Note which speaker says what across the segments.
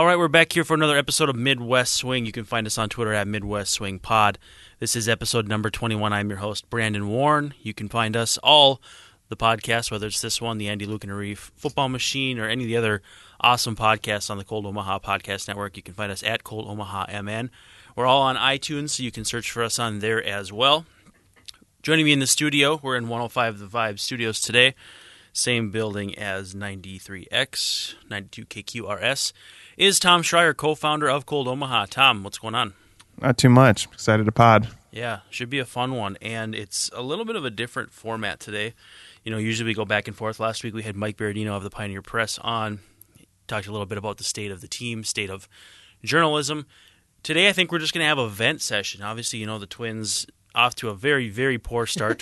Speaker 1: All right, we're back here for another episode of Midwest Swing. You can find us on Twitter at Midwest Swing Pod. This is episode number 21. I'm your host, Brandon Warren. You can find us all, the podcasts, whether it's this one, the Andy Luke and Arif Football Machine, or any of the other awesome podcasts on the Cold Omaha Podcast Network. You can find us at Cold Omaha MN. We're all on iTunes, so you can search for us on there as well. Joining me in the studio, we're in 105 The Vibe Studios today. Same building as 93X, 92KQRS, is Tom Schreier, co-founder of Cold Omaha. Tom, what's going on?
Speaker 2: Not too much. Excited to pod.
Speaker 1: Yeah, should be a fun one, and it's a little bit of a different format today. You know, usually we go back and forth. Last week we had Mike Berardino of the Pioneer Press on, talked a little bit about the state of the team, state of journalism. Today I think we're just going to have a vent session. Obviously, you know, the Twins off to a very, very poor start,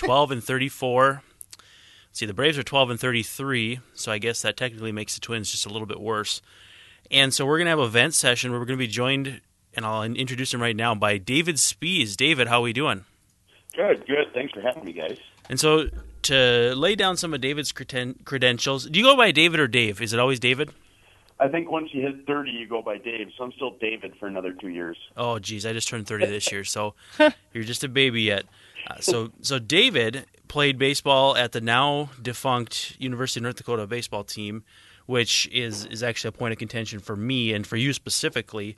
Speaker 1: 12-34. See, the Braves are 12-33, so I guess that technically makes the Twins just a little bit worse. And so we're going to have a vent session where we're going to be joined, and I'll introduce him right now, by David Spies. David, how are we doing?
Speaker 3: Good. Thanks for having me, guys.
Speaker 1: And so to lay down some of David's credentials, do you go by David or Dave? Is it always David?
Speaker 3: I think once you hit 30, you go by Dave, so I'm still David for another 2 years.
Speaker 1: Oh, geez, I just turned 30 this year, so you're just a baby yet. So David played baseball at the now defunct University of North Dakota baseball team, which is actually a point of contention for me and for you specifically.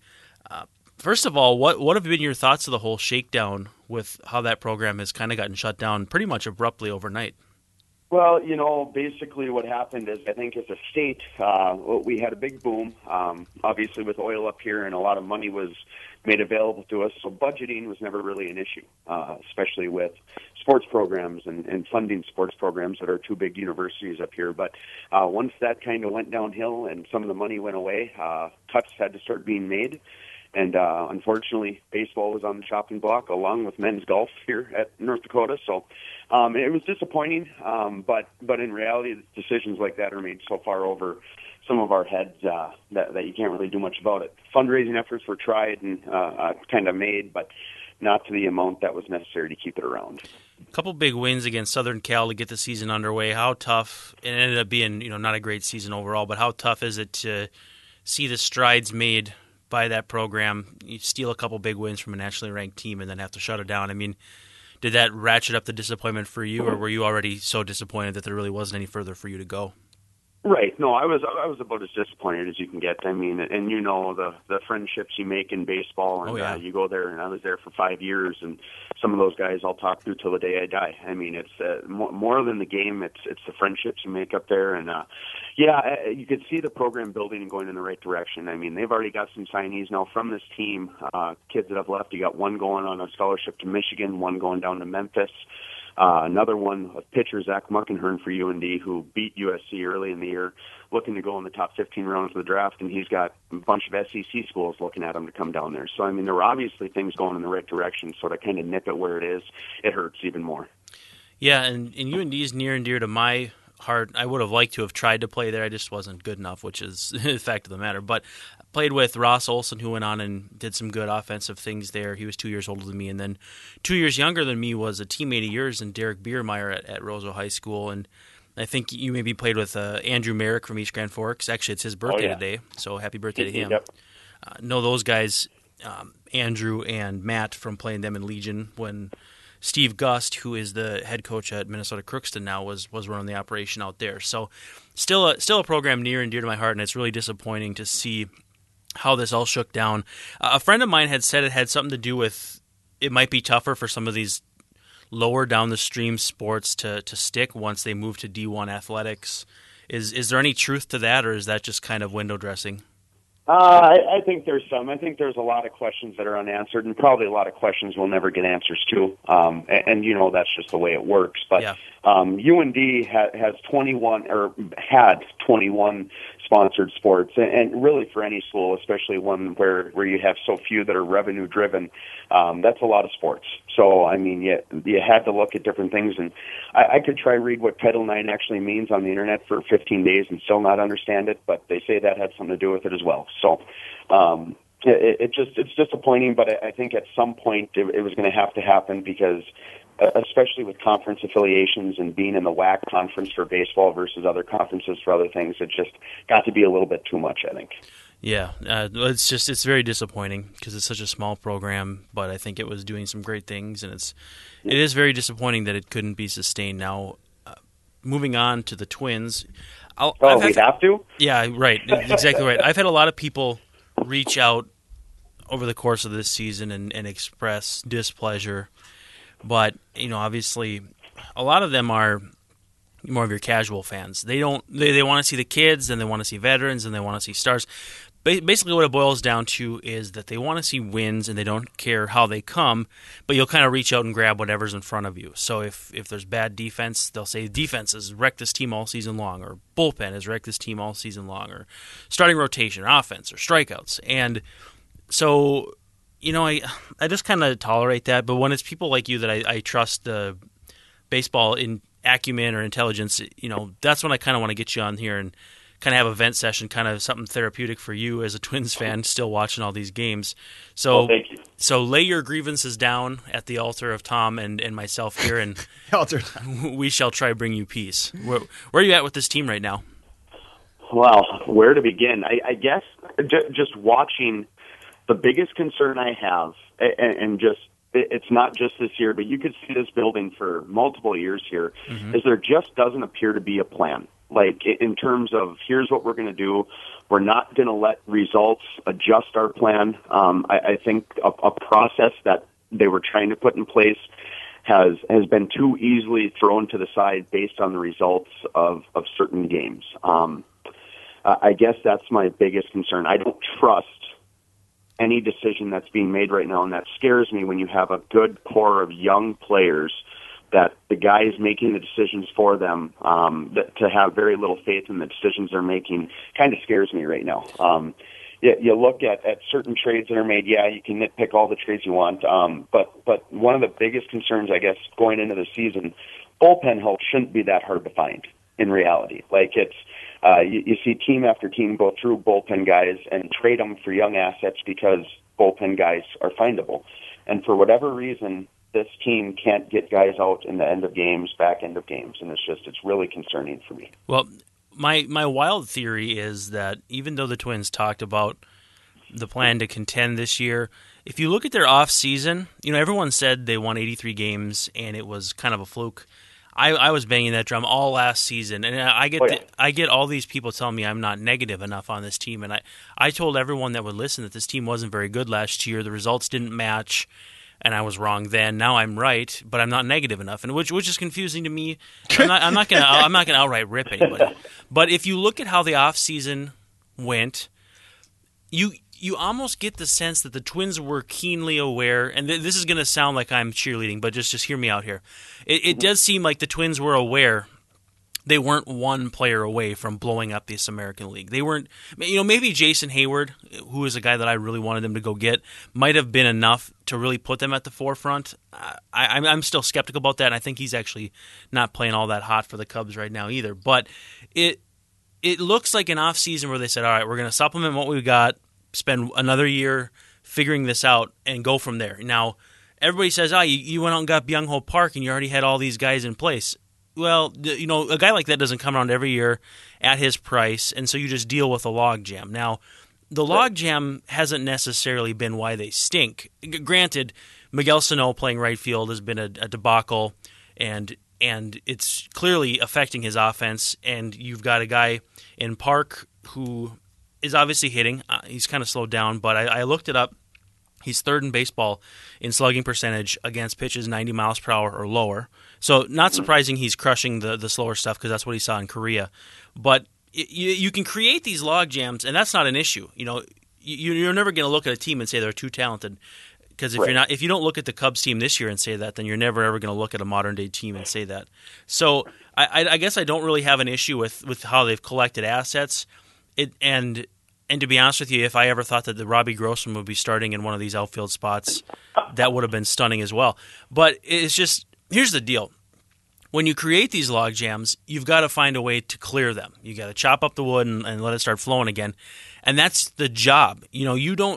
Speaker 1: First of all, what have been your thoughts of the whole shakedown with how that program has kind of gotten shut down pretty much abruptly overnight?
Speaker 3: Well, you know, basically what happened is I think as a state, we had a big boom, obviously with oil up here, and a lot of money was made available to us, so budgeting was never really an issue, especially with sports programs and funding sports programs that are two big universities up here. But once that kind of went downhill and some of the money went away, cuts had to start being made. And unfortunately, baseball was on the chopping block along with men's golf here at North Dakota. So it was disappointing, but in reality, decisions like that are made so far over some of our heads that you can't really do much about it. Fundraising efforts were tried and kind of made, but not to the amount that was necessary to keep it around.
Speaker 1: A couple big wins against Southern Cal to get the season underway. How tough? It ended up being, you know, not a great season overall, but how tough is it to see the strides made by that program? You steal a couple big wins from a nationally ranked team and then have to shut it down. I mean, did that ratchet up the disappointment for you, or were you already so disappointed that there really wasn't any further for you to go?
Speaker 3: Right. No, I was about as disappointed as you can get. I mean, and you know the friendships you make in baseball, and you go there, and I was there for 5 years, and some of those guys I'll talk to till the day I die. I mean, it's more than the game. It's the friendships you make up there, and you could see the program building and going in the right direction. I mean, they've already got some signees now from this team. Kids that have left. You got one going on a scholarship to Michigan, one going down to Memphis. Another one, a pitcher, Zach Muckenhern for UND, who beat USC early in the year, looking to go in the top 15 rounds of the draft, and he's got a bunch of SEC schools looking at him to come down there. So, I mean, there were obviously things going in the right direction, so to kind of nip it where it is, it hurts even more.
Speaker 1: Yeah, and UND is near and dear to my heart. I would have liked to have tried to play there. I just wasn't good enough, which is the fact of the matter. But I played with Ross Olson, who went on and did some good offensive things there. He was 2 years older than me, and then 2 years younger than me was a teammate of yours and Derek Biermeyer at Roseau High School. And I think you maybe played with Andrew Merrick from East Grand Forks. Actually, it's his birthday today, so happy birthday to him.
Speaker 3: Yep.
Speaker 1: Know those guys, Andrew and Matt, from playing them in Legion when Steve Gust, who is the head coach at Minnesota Crookston now, was running the operation out there. So still a program near and dear to my heart, and it's really disappointing to see how this all shook down. A friend of mine had said it had something to do with it might be tougher for some of these lower down the stream sports to stick once they move to D1 athletics. Is there any truth to that, or is that just kind of window dressing?
Speaker 3: I think there's some. I think there's a lot of questions that are unanswered, and probably a lot of questions we'll never get answers to. And you know, that's just the way it works. But UND has 21 or had 21 sponsored sports, and really for any school, especially one where you have so few that are revenue driven, that's a lot of sports. So I mean, you had to look at different things, and I could try read what Title IX actually means on the internet for 15 days and still not understand it, but they say that had something to do with it as well. So it's disappointing, but I think at some point it was going to have to happen because, especially with conference affiliations and being in the WAC conference for baseball versus other conferences for other things, it just got to be a little bit too much, I think.
Speaker 1: Yeah, it's very disappointing because it's such a small program, but I think it was doing some great things, and it is very disappointing that it couldn't be sustained. Now, moving on to the Twins.
Speaker 3: We have to?
Speaker 1: Yeah, right, exactly right. I've had a lot of people reach out over the course of this season and express displeasure, but obviously, a lot of them are more of your casual fans. They want to see the kids, and they want to see veterans, and they want to see stars. Basically, what it boils down to is that they want to see wins, and they don't care how they come, but you'll kind of reach out and grab whatever's in front of you. So if there's bad defense, they'll say defense has wrecked this team all season long, or bullpen has wrecked this team all season long, or starting rotation, or offense, or strikeouts. And so, I just kind of tolerate that, but when it's people like you that I trust the baseball in acumen or intelligence, that's when I kind of want to get you on here and kind of have a vent session, kind of something therapeutic for you as a Twins fan still watching all these games. So,
Speaker 3: thank you.
Speaker 1: So lay your grievances down at the altar of Tom and myself here, and we shall try bring you peace. Where are you at with this team right now?
Speaker 3: Well, where to begin? I guess just watching, the biggest concern I have, and just it's not just this year, but you could see this building for multiple years here, is there just doesn't appear to be a plan. Like, in terms of, here's what we're going to do. We're not going to let results adjust our plan. I think a process that they were trying to put in place has been too easily thrown to the side based on the results of certain games. I guess that's my biggest concern. I don't trust any decision that's being made right now, and that scares me when you have a good core of young players that the guys making the decisions for them, to have very little faith in the decisions they're making, kind of scares me right now. You look at certain trades that are made, you can nitpick all the trades you want, but one of the biggest concerns, I guess, going into the season, bullpen help shouldn't be that hard to find in reality. Like, it's you see team after team go through bullpen guys and trade them for young assets because bullpen guys are findable. And for whatever reason, this team can't get guys out in the end of games, back end of games, and it's really concerning for me.
Speaker 1: Well, my wild theory is that even though the Twins talked about the plan to contend this year, if you look at their off season, everyone said they won 83 games and it was kind of a fluke. I was banging that drum all last season, and I get all these people telling me I'm not negative enough on this team, and I told everyone that would listen that this team wasn't very good last year. The results didn't match. And I was wrong then. Now I'm right, but I'm not negative enough, and which is confusing to me. I'm not gonna outright rip anybody. But if you look at how the off season went, you almost get the sense that the Twins were keenly aware. And this is gonna sound like I'm cheerleading, but just hear me out here. It does seem like the Twins were aware. They weren't one player away from blowing up this American League. They weren't, maybe Jason Hayward, who is a guy that I really wanted them to go get, might have been enough to really put them at the forefront. I'm still skeptical about that, and I think he's actually not playing all that hot for the Cubs right now either. But it looks like an offseason where they said, all right, we're going to supplement what we've got, spend another year figuring this out, and go from there. Now, everybody says, you went out and got Byung-Ho Park, and you already had all these guys in place. Well, a guy like that doesn't come around every year at his price, and so you just deal with a logjam. Now, the logjam hasn't necessarily been why they stink. Granted, Miguel Sano playing right field has been a debacle, and it's clearly affecting his offense, and you've got a guy in Park who is obviously hitting. He's kind of slowed down, but I looked it up. He's third in baseball in slugging percentage against pitches 90 miles per hour or lower. So not surprising he's crushing the slower stuff because that's what he saw in Korea. But you can create these log jams, and that's not an issue. You're never going to look at a team and say they're too talented because if you don't look at the Cubs team this year and say that, then you're never ever going to look at a modern day team and say that. So I guess I don't really have an issue with how they've collected assets. And to be honest with you, if I ever thought that the Robbie Grossman would be starting in one of these outfield spots, that would have been stunning as well. But it's just, here's the deal. When you create these log jams, you've got to find a way to clear them. You got to chop up the wood and let it start flowing again. And that's the job. You don't,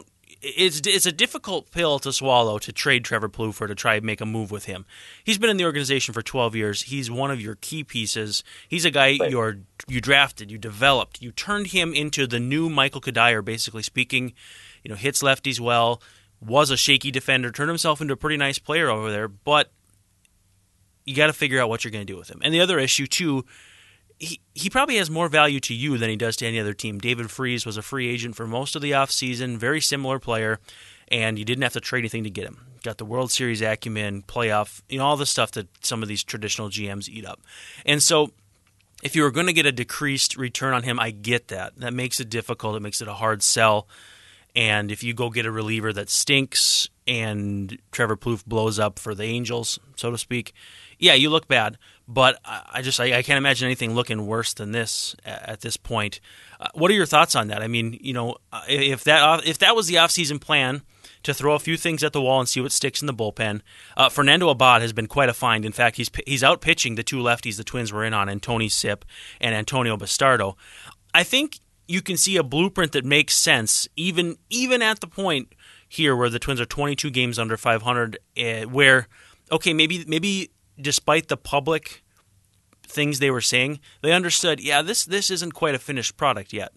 Speaker 1: it's a difficult pill to swallow to trade Trevor Plouffe or to try and make a move with him. He's been in the organization for 12 years. He's one of your key pieces. He's a guy you drafted, you developed, you turned him into the new Michael Kadire, basically speaking. Hits lefties well, was a shaky defender, turned himself into a pretty nice player over there, but you got to figure out what you're going to do with him. And the other issue, too, he probably has more value to you than he does to any other team. David Freese was a free agent for most of the offseason, very similar player, and you didn't have to trade anything to get him. Got the World Series acumen, playoff, all the stuff that some of these traditional GMs eat up. And so if you were going to get a decreased return on him, I get that. That makes it difficult. It makes it a hard sell. And if you go get a reliever that stinks and Trevor Plouffe blows up for the Angels, so to speak, yeah, you look bad. But I can't imagine anything looking worse than this at this point. What are your thoughts on that? I mean, if that was the offseason plan to throw a few things at the wall and see what sticks in the bullpen, Fernando Abad has been quite a find. In fact, he's out pitching the two lefties the Twins were in on, Antoni Sipp and Antonio Bastardo. I think you can see a blueprint that makes sense, even at the point here where the Twins are 22 games under 500, where, okay, maybe despite the public things they were saying, they understood, yeah, this isn't quite a finished product yet.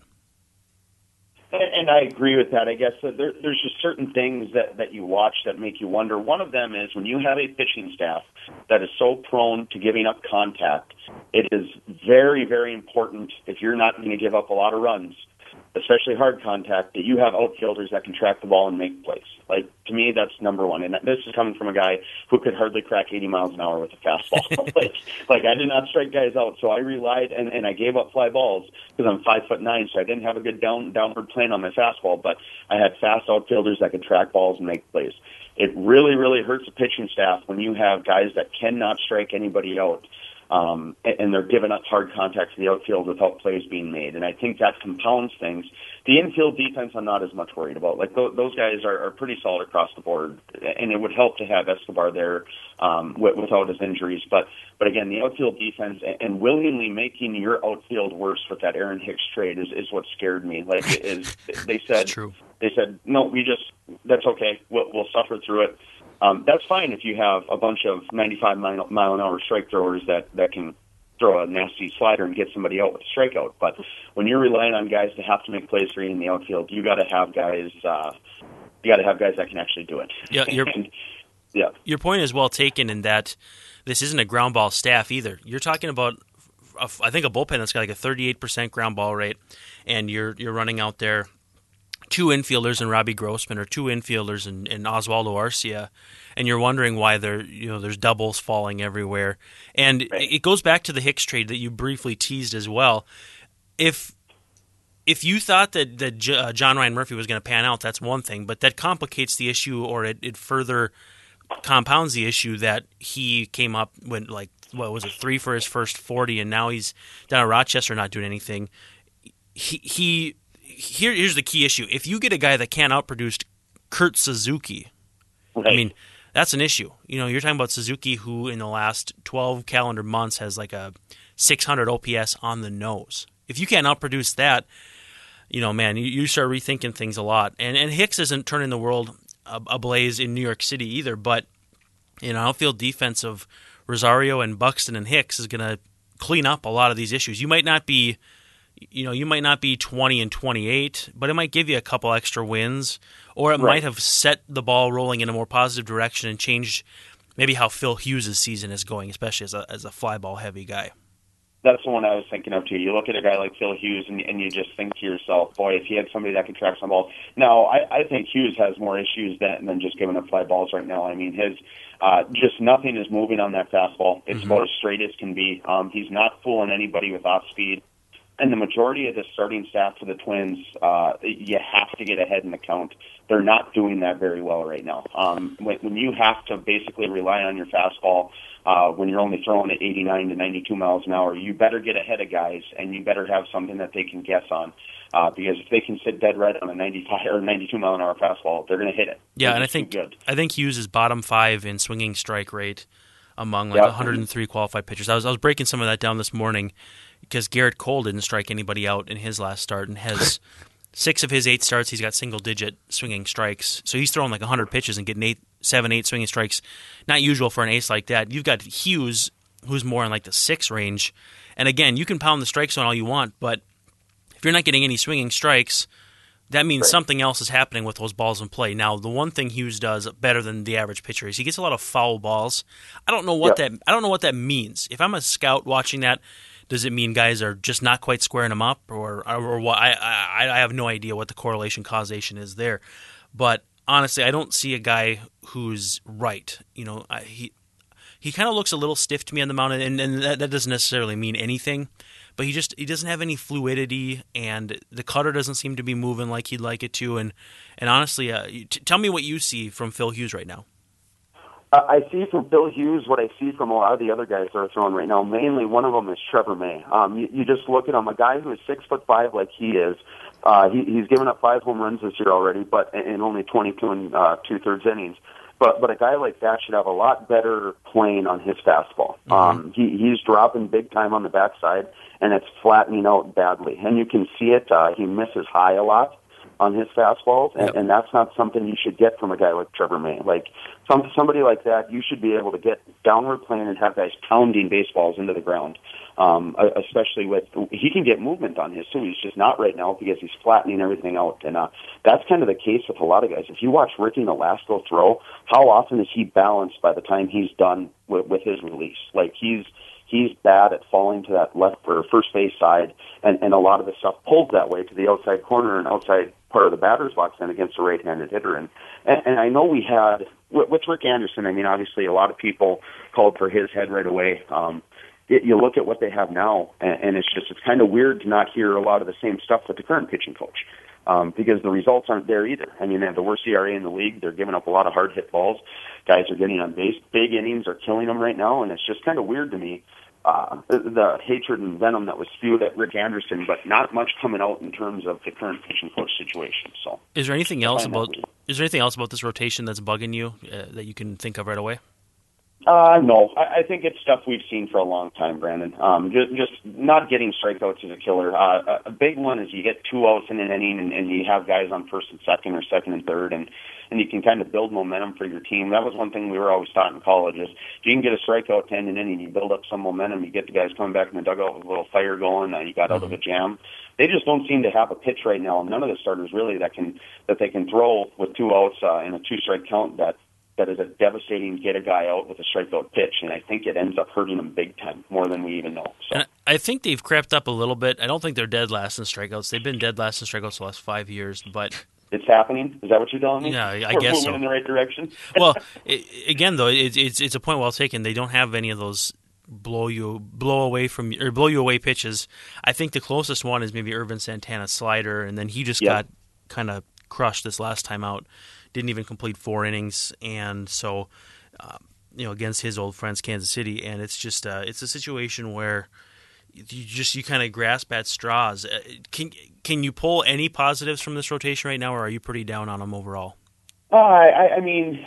Speaker 3: And I agree with that. I guess that there's just certain things that you watch that make you wonder. One of them is when you have a pitching staff that is so prone to giving up contact, it is very, very important if you're not going to give up a lot of runs, especially hard contact, that you have outfielders that can track the ball and make plays. Like, to me, that's number one. And this is coming from a guy who could hardly crack 80 miles an hour with a fastball. like I did not strike guys out, so I relied and I gave up fly balls because I'm 5'9", so I didn't have a good downward plane on my fastball, but I had fast outfielders that could track balls and make plays. It really, really hurts the pitching staff when you have guys that cannot strike anybody out. And they're giving up hard contact to the outfield without plays being made. And I think that compounds things. The infield defense I'm not as much worried about. Like, those guys are pretty solid across the board, and it would help to have Escobar there without his injuries. But again, the outfield defense and willingly making your outfield worse with that Aaron Hicks trade is what scared me. Like, they said,
Speaker 1: true.
Speaker 3: They said, no, that's okay. We'll suffer through it. That's fine if you have a bunch of 95-mile-an-hour strike throwers that can throw a nasty slider and get somebody out with a strikeout. But when you're relying on guys to have to make plays for you in the outfield, you got to have guys. You got to have guys that can actually do it.
Speaker 1: Yeah, your point is well taken in that this isn't a ground ball staff either. You're talking about, I think, a bullpen that's got like a 38% ground ball rate, and you're running out there two infielders in Robbie Grossman or two infielders in Oswaldo Arcia, and you're wondering why there's doubles falling everywhere. And it goes back to the Hicks trade that you briefly teased as well. If you thought that John Ryan Murphy was going to pan out, that's one thing, but that complicates the issue, or it further compounds the issue that he came up with, like, what was it, 3 for his first 40, and now he's down at Rochester not doing anything. Here's the key issue. If you get a guy that can't outproduce Kurt Suzuki, right, I mean, that's an issue. You're talking about Suzuki, who in the last 12 calendar months has like a 600 OPS on the nose. If you can't outproduce that, man, you start rethinking things a lot. And Hicks isn't turning the world ablaze in New York City either, but outfield defense of Rosario and Buxton and Hicks is going to clean up a lot of these issues. You might not be 20 and 28, but it might give you a couple extra wins, or it might have set the ball rolling in a more positive direction and changed maybe how Phil Hughes' season is going, especially as a fly ball heavy guy.
Speaker 3: That's the one I was thinking of too. You look at a guy like Phil Hughes and you just think to yourself, boy, if he had somebody that could track some balls. Now, I think Hughes has more issues than just giving up fly balls right now. I mean, his just nothing is moving on that fastball. It's about as straight as can be. He's not fooling anybody with off speed. And the majority of the starting staff for the Twins, you have to get ahead in the count. They're not doing that very well right now. When you have to basically rely on your fastball, when you're only throwing at 89 to 92 miles an hour, you better get ahead of guys, and you better have something that they can guess on. Because if they can sit dead right on a 95 or 92 mile an hour fastball, they're going to hit it.
Speaker 1: Yeah, and I think Hughes is bottom 5 in swinging strike rate among 103 qualified pitchers. I was breaking some of that down this morning, because Garrett Cole didn't strike anybody out in his last start and has 6 of his 8 starts, he's got single-digit swinging strikes. So he's throwing like 100 pitches and getting 7, 8 swinging strikes. Not usual for an ace like that. You've got Hughes, who's more in like the 6 range. And again, you can pound the strike zone all you want, but if you're not getting any swinging strikes, that means something else is happening with those balls in play. Now, the one thing Hughes does better than the average pitcher is he gets a lot of foul balls. I don't know what that means. If I'm a scout watching that, does it mean guys are just not quite squaring them up, or what? I have no idea what the correlation causation is there. But honestly, I don't see a guy who's right. He kind of looks a little stiff to me on the mound, and that doesn't necessarily mean anything. But he doesn't have any fluidity, and the cutter doesn't seem to be moving like he'd like it to. And honestly, tell me what you see from Phil Hughes right now.
Speaker 3: I see from Phil Hughes what I see from a lot of the other guys that are throwing right now. Mainly, one of them is Trevor May. You just look at him, a guy who is 6'5" like he is. He's given up 5 home runs this year already, but in only 22 and 2/3 innings. But a guy like that should have a lot better plane on his fastball. He's dropping big time on the backside, and it's flattening out badly. And you can see it. He misses high a lot on his fastballs, and that's not something you should get from a guy like Trevor May. Like somebody like that, you should be able to get downward plane and have guys pounding baseballs into the ground. Especially with, he can get movement on his too. He's just not right now because he's flattening everything out. And that's kind of the case with a lot of guys. If you watch Ricky Nolasco throw, how often is he balanced by the time he's done with his release? Like he's bad at falling to that left or first base side, and a lot of the stuff pulls that way to the outside corner and outside part of the batter's box then against a right-handed hitter. And I know we had, with Rick Anderson, I mean, obviously a lot of people called for his head right away. You look at what they have now, and it's kind of weird to not hear a lot of the same stuff with the current pitching coach, because the results aren't there either. I mean, they have the worst ERA in the league. They're giving up a lot of hard hit balls. Guys are getting on base. Big innings are killing them right now, and it's just kind of weird to me, the hatred and venom that was spewed at Rick Anderson, but not much coming out in terms of the current pitching coach situation. So,
Speaker 1: is there anything else about this rotation that's bugging you that you can think of right away?
Speaker 3: No, I think it's stuff we've seen for a long time, Brandon. Just not getting strikeouts is a killer. A big one is you get 2 outs in an inning and you have guys on first and second or second and third, and you can kind of build momentum for your team. That was one thing we were always taught in college is if you can get a strikeout to end an inning, you build up some momentum, you get the guys coming back in the dugout with a little fire going, you got out of a jam. They just don't seem to have a pitch right now. None of the starters really that they can throw with 2 outs in a 2-strike count that is a devastating get a guy out with a strikeout pitch, and I think it ends up hurting them big time, more than we even know. So.
Speaker 1: And I think they've crept up a little bit. I don't think they're dead last in strikeouts. They've been dead last in strikeouts the last 5 years, but
Speaker 3: it's happening. Is that what you're telling me?
Speaker 1: Yeah, I guess so.
Speaker 3: We're moving in the right direction.
Speaker 1: Well, again, though, it's a point well taken. They don't have any of those blow you away pitches. I think the closest one is maybe Irvin Santana's slider, and then he just got kind of crushed this last time out. Didn't even complete 4 innings, and so against his old friends Kansas City, and it's just it's a situation where you kind of grasp at straws. Can you pull any positives from this rotation right now, or are you pretty down on them overall?
Speaker 3: I mean,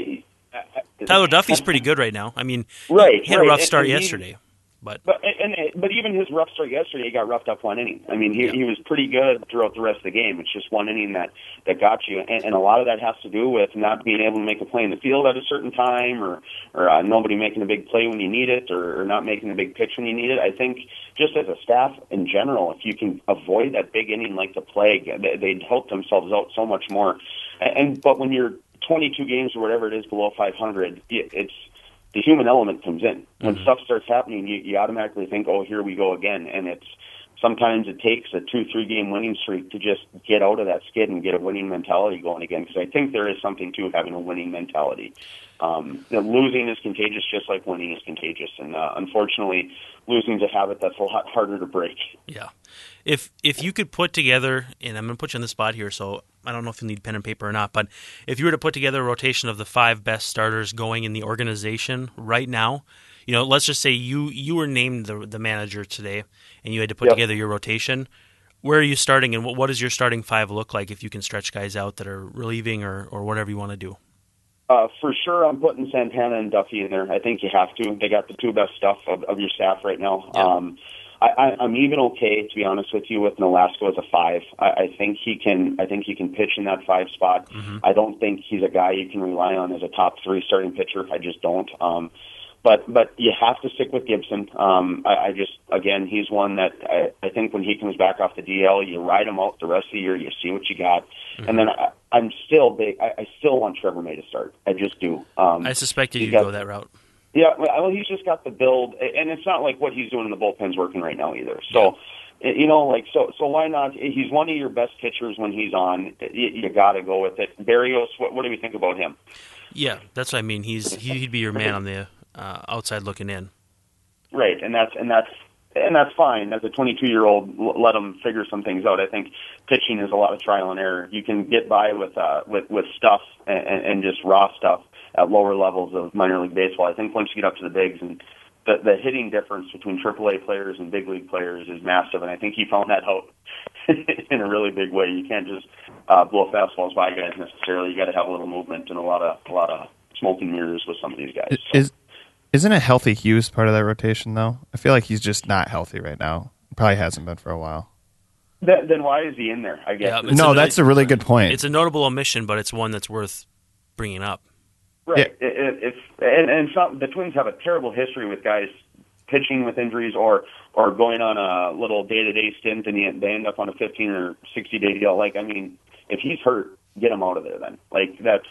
Speaker 1: Tyler Duffy's pretty good right now. I mean,
Speaker 3: he
Speaker 1: had a rough start yesterday. But
Speaker 3: even his rough start yesterday, he got roughed up 1 inning. I mean, he was pretty good throughout the rest of the game. It's just 1 inning that got you, and a lot of that has to do with not being able to make a play in the field at a certain time, or nobody making a big play when you need it, or not making a big pitch when you need it. I think just as a staff in general, if you can avoid that big inning like the plague, they'd help themselves out so much more. But when you're 22 games or whatever it is below 500, it's the human element comes in. When stuff starts happening, you automatically think, oh, here we go again. And sometimes it takes a 2-3 game winning streak to just get out of that skid and get a winning mentality going again. Because I think there is something to having a winning mentality. Losing is contagious just like winning is contagious. And unfortunately, losing is a habit that's a lot harder to break.
Speaker 1: Yeah. If you could put together, and I'm going to put you on the spot here, so I don't know if you need pen and paper or not, but if you were to put together a rotation of the 5 best starters going in the organization right now, let's just say you were named the manager today, and you had to put together your rotation. Where are you starting, and what does your starting 5 look like if you can stretch guys out that are relieving or whatever you want to do?
Speaker 3: For sure, I'm putting Santana and Duffy in there. I think you have to. They got the 2 best stuff of your staff right now. I'm even okay, to be honest with you, with Nolasco as a 5. I think he can pitch in that 5 spot.
Speaker 1: Mm-hmm.
Speaker 3: I don't think he's a guy you can rely on as a top 3 starting pitcher. I just don't. But you have to stick with Gibson. Again, he's one that I think when he comes back off the DL, you ride him out the rest of the year, you see what you got.
Speaker 1: Mm-hmm.
Speaker 3: And then I'm still big. I still want Trevor May to start. I just do.
Speaker 1: I suspected you'd go that route.
Speaker 3: Yeah, well, he's just got the build, and it's not like what he's doing in the bullpen's working right now either. So, so why not? He's one of your best pitchers when he's on. You got to go with it. Barrios, what do we think about him?
Speaker 1: Yeah, that's what I mean. He'd be your man on the outside looking in.
Speaker 3: Right, and that's fine. As a 22-year-old, let him figure some things out. I think pitching is a lot of trial and error. You can get by with stuff and just raw stuff at lower levels of minor league baseball. I think once you get up to the bigs, and the hitting difference between AAA players and big league players is massive, and I think he found that out in a really big way. You can't just blow fastballs by guys necessarily. You got to have a little movement and a lot of smoke and mirrors with some of these guys. So.
Speaker 2: Isn't a healthy Hughes part of that rotation, though? I feel like he's just not healthy right now. Probably hasn't been for a while.
Speaker 3: Then why is he in there, I guess?
Speaker 2: Yeah, that's a really good point.
Speaker 1: It's a notable omission, but it's one that's worth bringing up.
Speaker 3: Right. Yeah. The Twins have a terrible history with guys pitching with injuries or going on a little day-to-day stint, and they end up on a 15 or 60-day deal. If he's hurt, get him out of there then. That's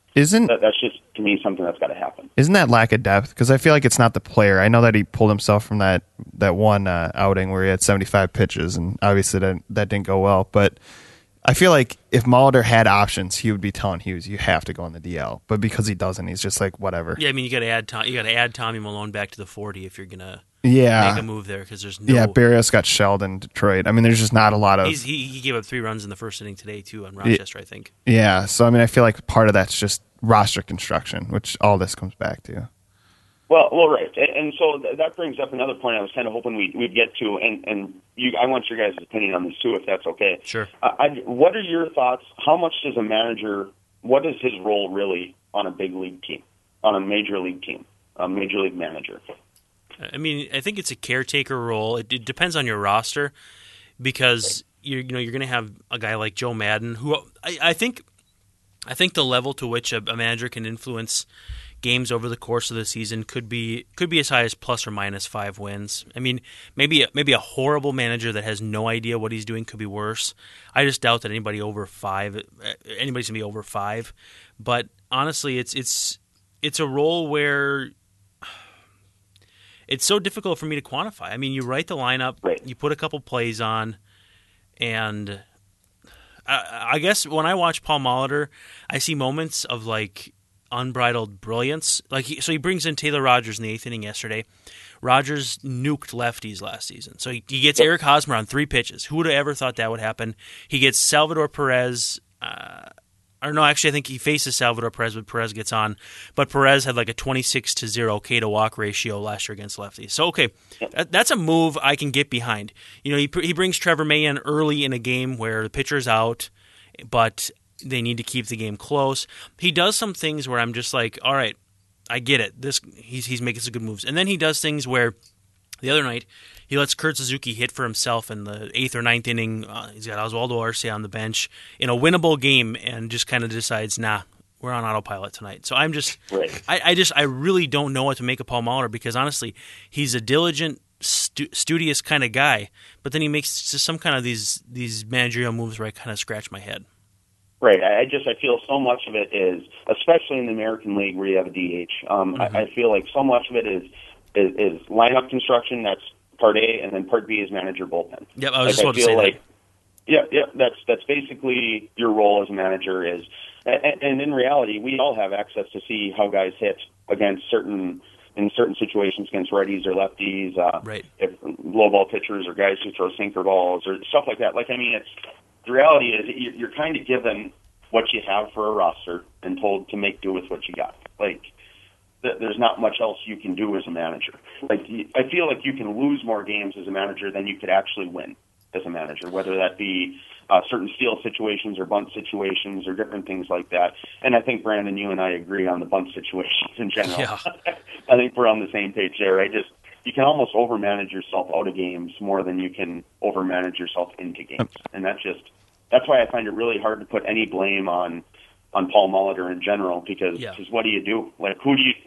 Speaker 3: just, to me, something that's got to happen.
Speaker 2: Isn't that lack of depth? Because I feel like it's not the player. I know that he pulled himself from that one outing where he had 75 pitches, and obviously that didn't go well. But I feel like if Molitor had options, he would be telling Hughes, "You have to go on the DL." But because he doesn't, he's just like, whatever.
Speaker 1: Yeah, I mean, you got to add Tommy Malone back to the 40 if you're gonna
Speaker 2: make
Speaker 1: a move there, because there's no.
Speaker 2: Yeah, Barrios got shelled in Detroit. I mean, there's just not a lot of.
Speaker 1: He gave up 3 runs in the first inning today too on Rochester, I think.
Speaker 2: Yeah, so I mean, I feel like part of that's just roster construction, which all this comes back to.
Speaker 3: Well, right, and so that brings up another point I was kind of hoping we'd get to, and I want your guys' opinion on this too, if that's okay.
Speaker 1: Sure.
Speaker 3: What are your thoughts? How much does a manager? What is his role really on a big league team, on a major league team, a major league manager?
Speaker 1: I mean, I think it's a caretaker role. It depends on your roster, because you're going to have a guy like Joe Madden, who I think the level to which a manager can influence games over the course of the season could be as high as plus or minus 5 wins. I mean, maybe a horrible manager that has no idea what he's doing could be worse. I just doubt that anybody's going to be over 5. But honestly, it's a role where it's so difficult for me to quantify. I mean, you write the lineup,
Speaker 3: right.
Speaker 1: You put a couple plays on, and I guess when I watch Paul Molitor, I see moments of unbridled brilliance. He brings in Taylor Rogers in the 8th inning yesterday. Rogers nuked lefties last season. So he gets Eric Hosmer on 3 pitches. Who would have ever thought that would happen? He gets Salvador Perez. I think he faces Salvador Perez, but Perez gets on. But Perez had a 26-0 K to walk ratio last year against lefties. So, okay, that's a move I can get behind. He brings Trevor May in early in a game where the pitcher's out, but they need to keep the game close. He does some things where I'm just like, all right, I get it. He's making some good moves. And then he does things where the other night he lets Kurt Suzuki hit for himself in the 8th or 9th inning. He's got Oswaldo Arce on the bench in a winnable game and just kind of decides, nah, we're on autopilot tonight. So I'm just,
Speaker 3: right.
Speaker 1: I really don't know what to make of Paul Molitor, because honestly, he's a diligent, studious kind of guy, but then he makes just some kind of these managerial moves where I kind of scratch my head.
Speaker 3: Right. I feel so much of it is, especially in the American League where you have a DH. I feel like so much of it is lineup construction. That's part A, and then part B is manager bullpen.
Speaker 1: Yep, I was just about to say that.
Speaker 3: Yeah. That's basically your role as a manager is, and in reality, we all have access to see how guys hit against in certain situations against righties or lefties.
Speaker 1: Right.
Speaker 3: If low ball pitchers or guys who throw sinker balls or stuff like that. The reality is you're kind of given what you have for a roster and told to make do with what you got. There's not much else you can do as a manager. I feel like you can lose more games as a manager than you could actually win as a manager, whether that be certain steal situations or bunt situations or different things like that. And I think, Brandon, you and I agree on the bunt situations in general.
Speaker 1: Yeah.
Speaker 3: I think we're on the same page there. you can almost overmanage yourself out of games more than you can overmanage yourself into games, and that's why I find it really hard to put any blame on Paul Molitor in general, because what do you do? Like, who do you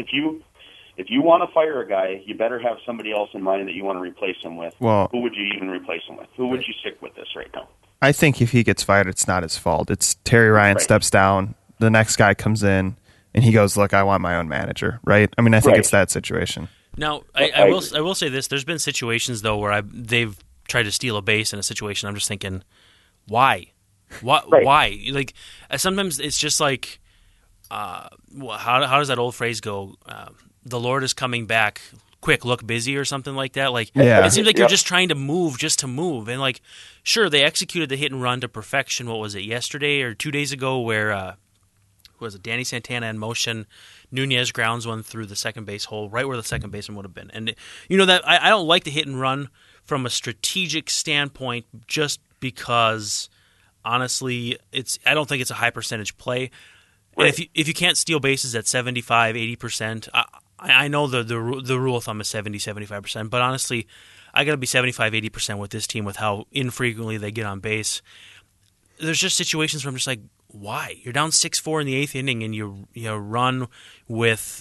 Speaker 3: if you want to fire a guy, you better have somebody else in mind that you want to replace him with.
Speaker 2: Well,
Speaker 3: who would you even replace him with? Who would you stick with this right now?
Speaker 2: I think if he gets fired, it's not his fault. It's Terry Ryan steps down, the next guy comes in, and he goes, "Look, I want my own manager." Right? I mean, I think it's that situation.
Speaker 1: Now, I will say this: there's been situations though where they've tried to steal a base in a situation. I'm just thinking, why? Why? Like, sometimes it's just like, how does that old phrase go? The Lord is coming back. Quick, look busy, or something like that. Like, it seems like you're just trying to move just to move. And like, sure, they executed the hit and run to perfection. What was it, yesterday or 2 days ago, where who was it? Danny Santana in motion. Nunez grounds one through the second base hole, right where the second baseman would have been. And that I don't like the hit and run from a strategic standpoint, just because honestly, I don't think it's a high percentage play. And if you can't steal bases at 75, 80%, I know the rule of thumb is 70, 75%, but honestly, I got to be 75, 80% with this team with how infrequently they get on base. There's just situations where I'm just like, why? You're down 6-4 in the eighth inning, and you run with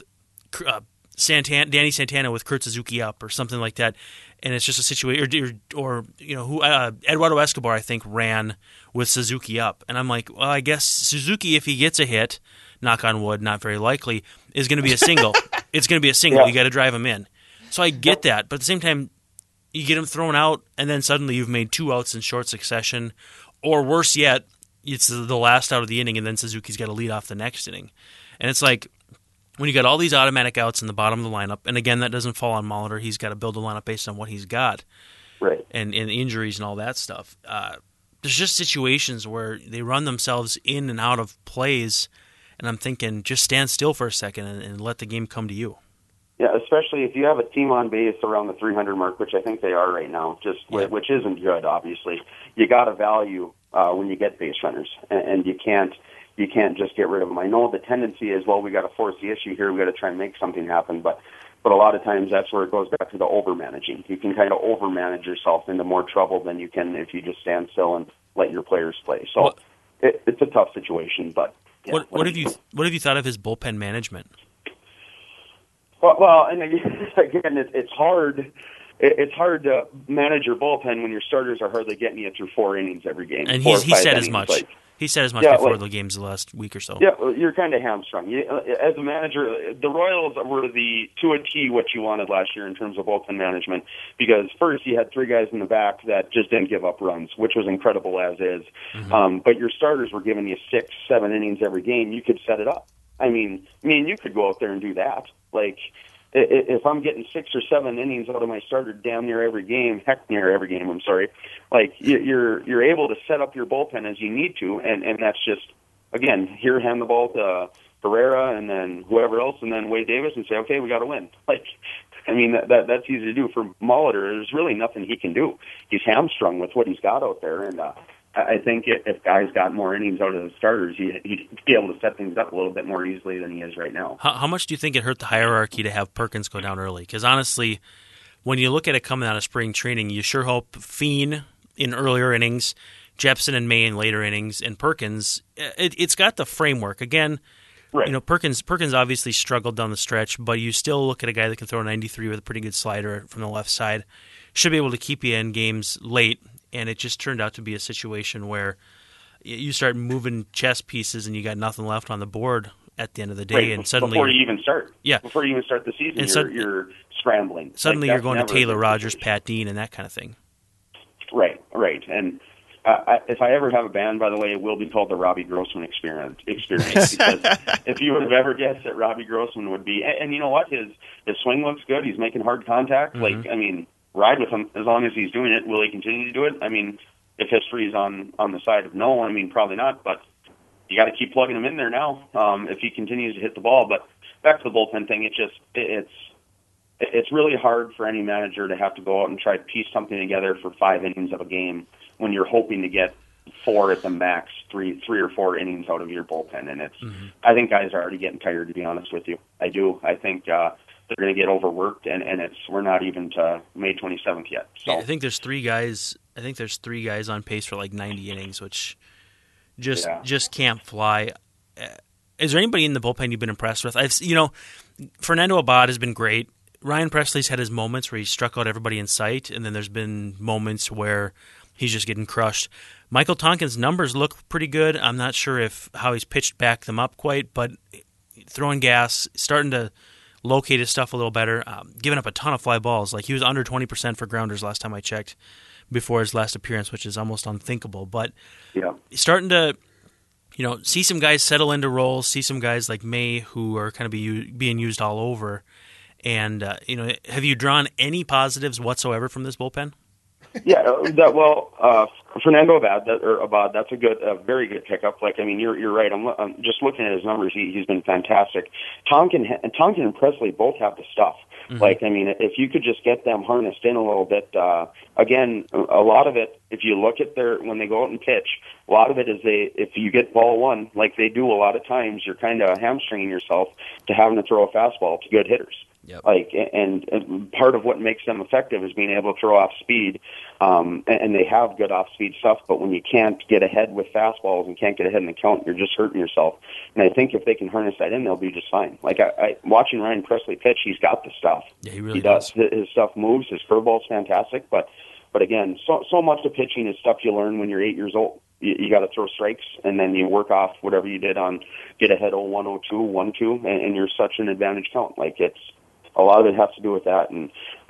Speaker 1: Danny Santana with Kurt Suzuki up or something like that, and it's just a situation. Or Eduardo Escobar, I think, ran with Suzuki up, and I'm like, well, I guess Suzuki, if he gets a hit, knock on wood, not very likely, is going to be a single. It's going to be a single. Yeah. You got to drive him in. So I get that, but at the same time, you get him thrown out, and then suddenly you've made 2 outs in short succession, or worse yet, it's the last out of the inning, and then Suzuki's got to lead off the next inning. And it's like, when you got all these automatic outs in the bottom of the lineup, and again, that doesn't fall on Molitor. He's got to build a lineup based on what he's got,
Speaker 3: right?
Speaker 1: And injuries and all that stuff. There's just situations where they run themselves in and out of plays, and I'm thinking, just stand still for a second and let the game come to you.
Speaker 3: Yeah, especially if you have a team on base around the 300 mark, which I think they are right now, which isn't good, obviously. You got to value when you get base runners, and you can't just get rid of them. I know the tendency is, well, we got to force the issue here, we got to try and make something happen, but a lot of times that's where it goes back to the over-managing. You can kind of over-manage yourself into more trouble than you can if you just stand still and let your players play. So it's a tough situation, but yeah,
Speaker 1: what have you thought of his bullpen management?
Speaker 3: Well, and again, it's hard. It's hard to manage your bullpen when your starters are hardly getting you through 4 innings every game.
Speaker 1: And he said as much. He said as much before the games the last week or so.
Speaker 3: Yeah, you're kind of hamstrung. As a manager, the Royals were to a T what you wanted last year in terms of bullpen management, because first you had 3 guys in the back that just didn't give up runs, which was incredible as is. Mm-hmm. But your starters were giving you 6, 7 innings every game. You could set it up. I mean, you could go out there and do that. Like, if I'm getting 6 or 7 innings out of my starter damn near every game, near every game, I'm sorry, like, you're able to set up your bullpen as you need to, and that's just, again, here, hand the ball to Ferreira and then whoever else, and then Wade Davis, and say, okay, we got to win. Like, I mean, that's easy to do. For Molitor, there's really nothing he can do. He's hamstrung with what he's got out there, and I think if guys got more innings out of the starters, he'd be able to set things up a little bit more easily than he is right now.
Speaker 1: How much do you think it hurt the hierarchy to have Perkins go down early? Because honestly, when you look at it coming out of spring training, you sure hope Fien in earlier innings, Jepsen and May in later innings, and Perkins, it's got the framework. Again, right. Perkins obviously struggled down the stretch, but you still look at a guy that can throw 93 with a pretty good slider from the left side. Should be able to keep you in games late. And it just turned out to be a situation where you start moving chess pieces and you got nothing left on the board at the end of the day.
Speaker 3: Right.
Speaker 1: And suddenly,
Speaker 3: before you even start the season,
Speaker 1: and
Speaker 3: you're scrambling.
Speaker 1: Suddenly you're going to Taylor Rogers, Pat Dean, and that kind of thing.
Speaker 3: Right. And if I ever have a band, by the way, it will be called the Robbie Grossman Experience. Because if you would have ever guessed that Robbie Grossman would be, and you know what, his swing looks good. He's making hard contact. Mm-hmm. Like, I mean, ride with him as long as he's doing it. Will he continue to do it? I mean, if history is on the side of no, I mean, probably not, but you got to keep plugging him in there now if he continues to hit the ball. But back to the bullpen thing, it's really hard for any manager to have to go out and try to piece something together for 5 innings of a game when you're hoping to get 4 at the max, 3 or 4 innings out of your bullpen. And I think guys are already getting tired, to be honest with you. I do. I think they're going to get overworked, and we're not even to May 27th yet. So
Speaker 1: yeah, I think there's three guys on pace for like 90 innings, which just can't fly. Is there anybody in the bullpen you've been impressed with? Fernando Abad has been great. Ryan Presley's had his moments where he struck out everybody in sight, and then there's been moments where he's just getting crushed. Michael Tonkin's numbers look pretty good. I'm not sure how he's pitched back them up quite, but throwing gas, starting to locate his stuff a little better, giving up a ton of fly balls. Like, he was under 20% for grounders last time I checked before his last appearance, which is almost unthinkable. But starting to see some guys settle into roles, see some guys like May who are kind of being used all over. And, have you drawn any positives whatsoever from this bullpen?
Speaker 3: Yeah, Fernando Abad, that's a very good pickup. Like, I mean, you're right. I'm just looking at his numbers. He's been fantastic. Tonkin and Presley both have the stuff. Mm-hmm. Like, I mean, if you could just get them harnessed in a little bit, again, a lot of it, if you look at when they go out and pitch, a lot of it is if you get ball one, like they do a lot of times, you're kind of hamstringing yourself to having to throw a fastball to good hitters.
Speaker 1: Yep.
Speaker 3: Like, and part of what makes them effective is being able to throw off speed, and they have good off speed stuff. But when you can't get ahead with fastballs and can't get ahead in the count, you're just hurting yourself. And I think if they can harness that in, they'll be just fine. Like, I watching Ryan Presley pitch, he's got the stuff.
Speaker 1: Yeah, he really does.
Speaker 3: His stuff moves. His curveball's fantastic. But again, so much of pitching is stuff you learn when you're 8 years old. You got to throw strikes, and then you work off whatever you did on get ahead 0-1, 0-2, 1-2, and you're such an advantage count. Like, a lot of it has to do with that, and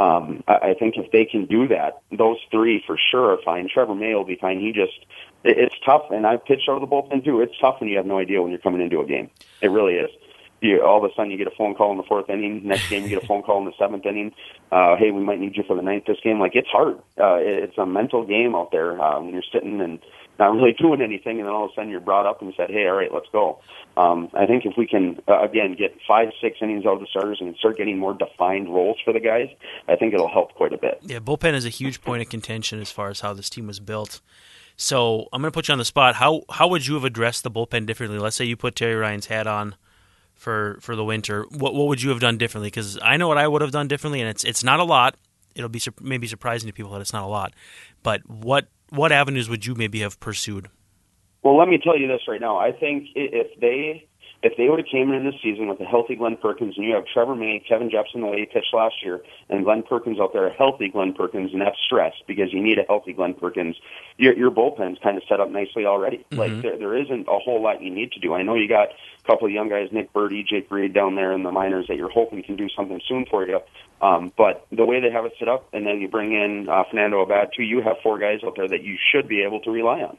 Speaker 3: I think if they can do that, those three for sure are fine. Trevor May will be fine. It's tough, and I've pitched out of the bullpen too. It's tough when you have no idea when you're coming into a game. It really is. All of a sudden you get a phone call in the fourth inning. Next game you get a phone call in the seventh inning. Hey, we might need you for the ninth this game. Like, it's hard. It's a mental game out there when you're sitting and not really doing anything, and then all of a sudden you're brought up and said, hey, all right, let's go. I think if we can, again, get 5-6 innings out of the starters and start getting more defined roles for the guys, I think it'll help quite a bit.
Speaker 1: Yeah, bullpen is a huge point of contention as far as how this team was built. So I'm going to put you on the spot. How would you have addressed the bullpen differently? Let's say you put Terry Ryan's hat on for the winter. What would you have done differently? Because I know what I would have done differently, and it's not a lot. It'll be maybe surprising to people that it's not a lot. But what avenues would you maybe have pursued?
Speaker 3: Well, let me tell you this right now. I think if they would have came in this season with a healthy Glenn Perkins, and you have Trevor May, Kevin Jepson the way he pitched last year, and Glenn Perkins out there, a healthy Glenn Perkins, and that's stress because you need a healthy Glenn Perkins, your bullpen's kind of set up nicely already. Mm-hmm. Like, there isn't a whole lot you need to do. I know you got a couple of young guys, Nick Birdie, Jake Reed down there in the minors that you're hoping can do something soon for you. But the way they have it set up, and then you bring in Fernando Abad too, you have 4 guys out there that you should be able to rely on,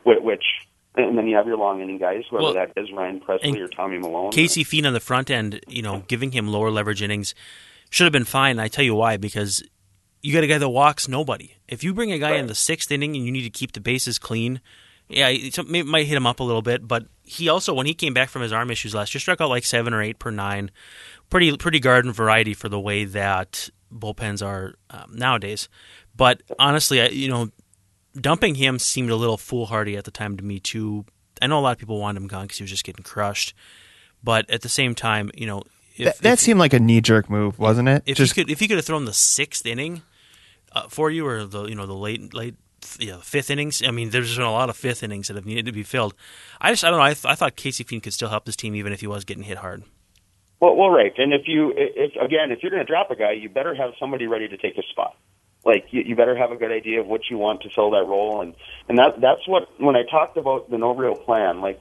Speaker 3: and then you have your long inning guys, whether that is Ryan Presley or Tommy Malone.
Speaker 1: Casey Fien on the front end, giving him lower leverage innings should have been fine. I tell you why, because you got a guy that walks nobody. If you bring a guy in the 6th inning and you need to keep the bases clean, yeah, it might hit him up a little bit. But he also, when he came back from his arm issues last year, struck out like 7 or 8 per 9. Pretty garden variety for the way that bullpens are nowadays. But honestly, dumping him seemed a little foolhardy at the time to me too. I know a lot of people wanted him gone because he was just getting crushed. But at the same time,
Speaker 2: that seemed like a knee-jerk move, wasn't it?
Speaker 1: If he could have thrown the 6th inning for you, or the late 5th innings. I mean, there's been a lot of 5th innings that have needed to be filled. I don't know. I thought Casey Fien could still help this team even if he was getting hit hard.
Speaker 3: Well, right. And if you're going to drop a guy, you better have somebody ready to take his spot. Like, you better have a good idea of what you want to fill that role, and that's what, when I talked about the no real plan, like,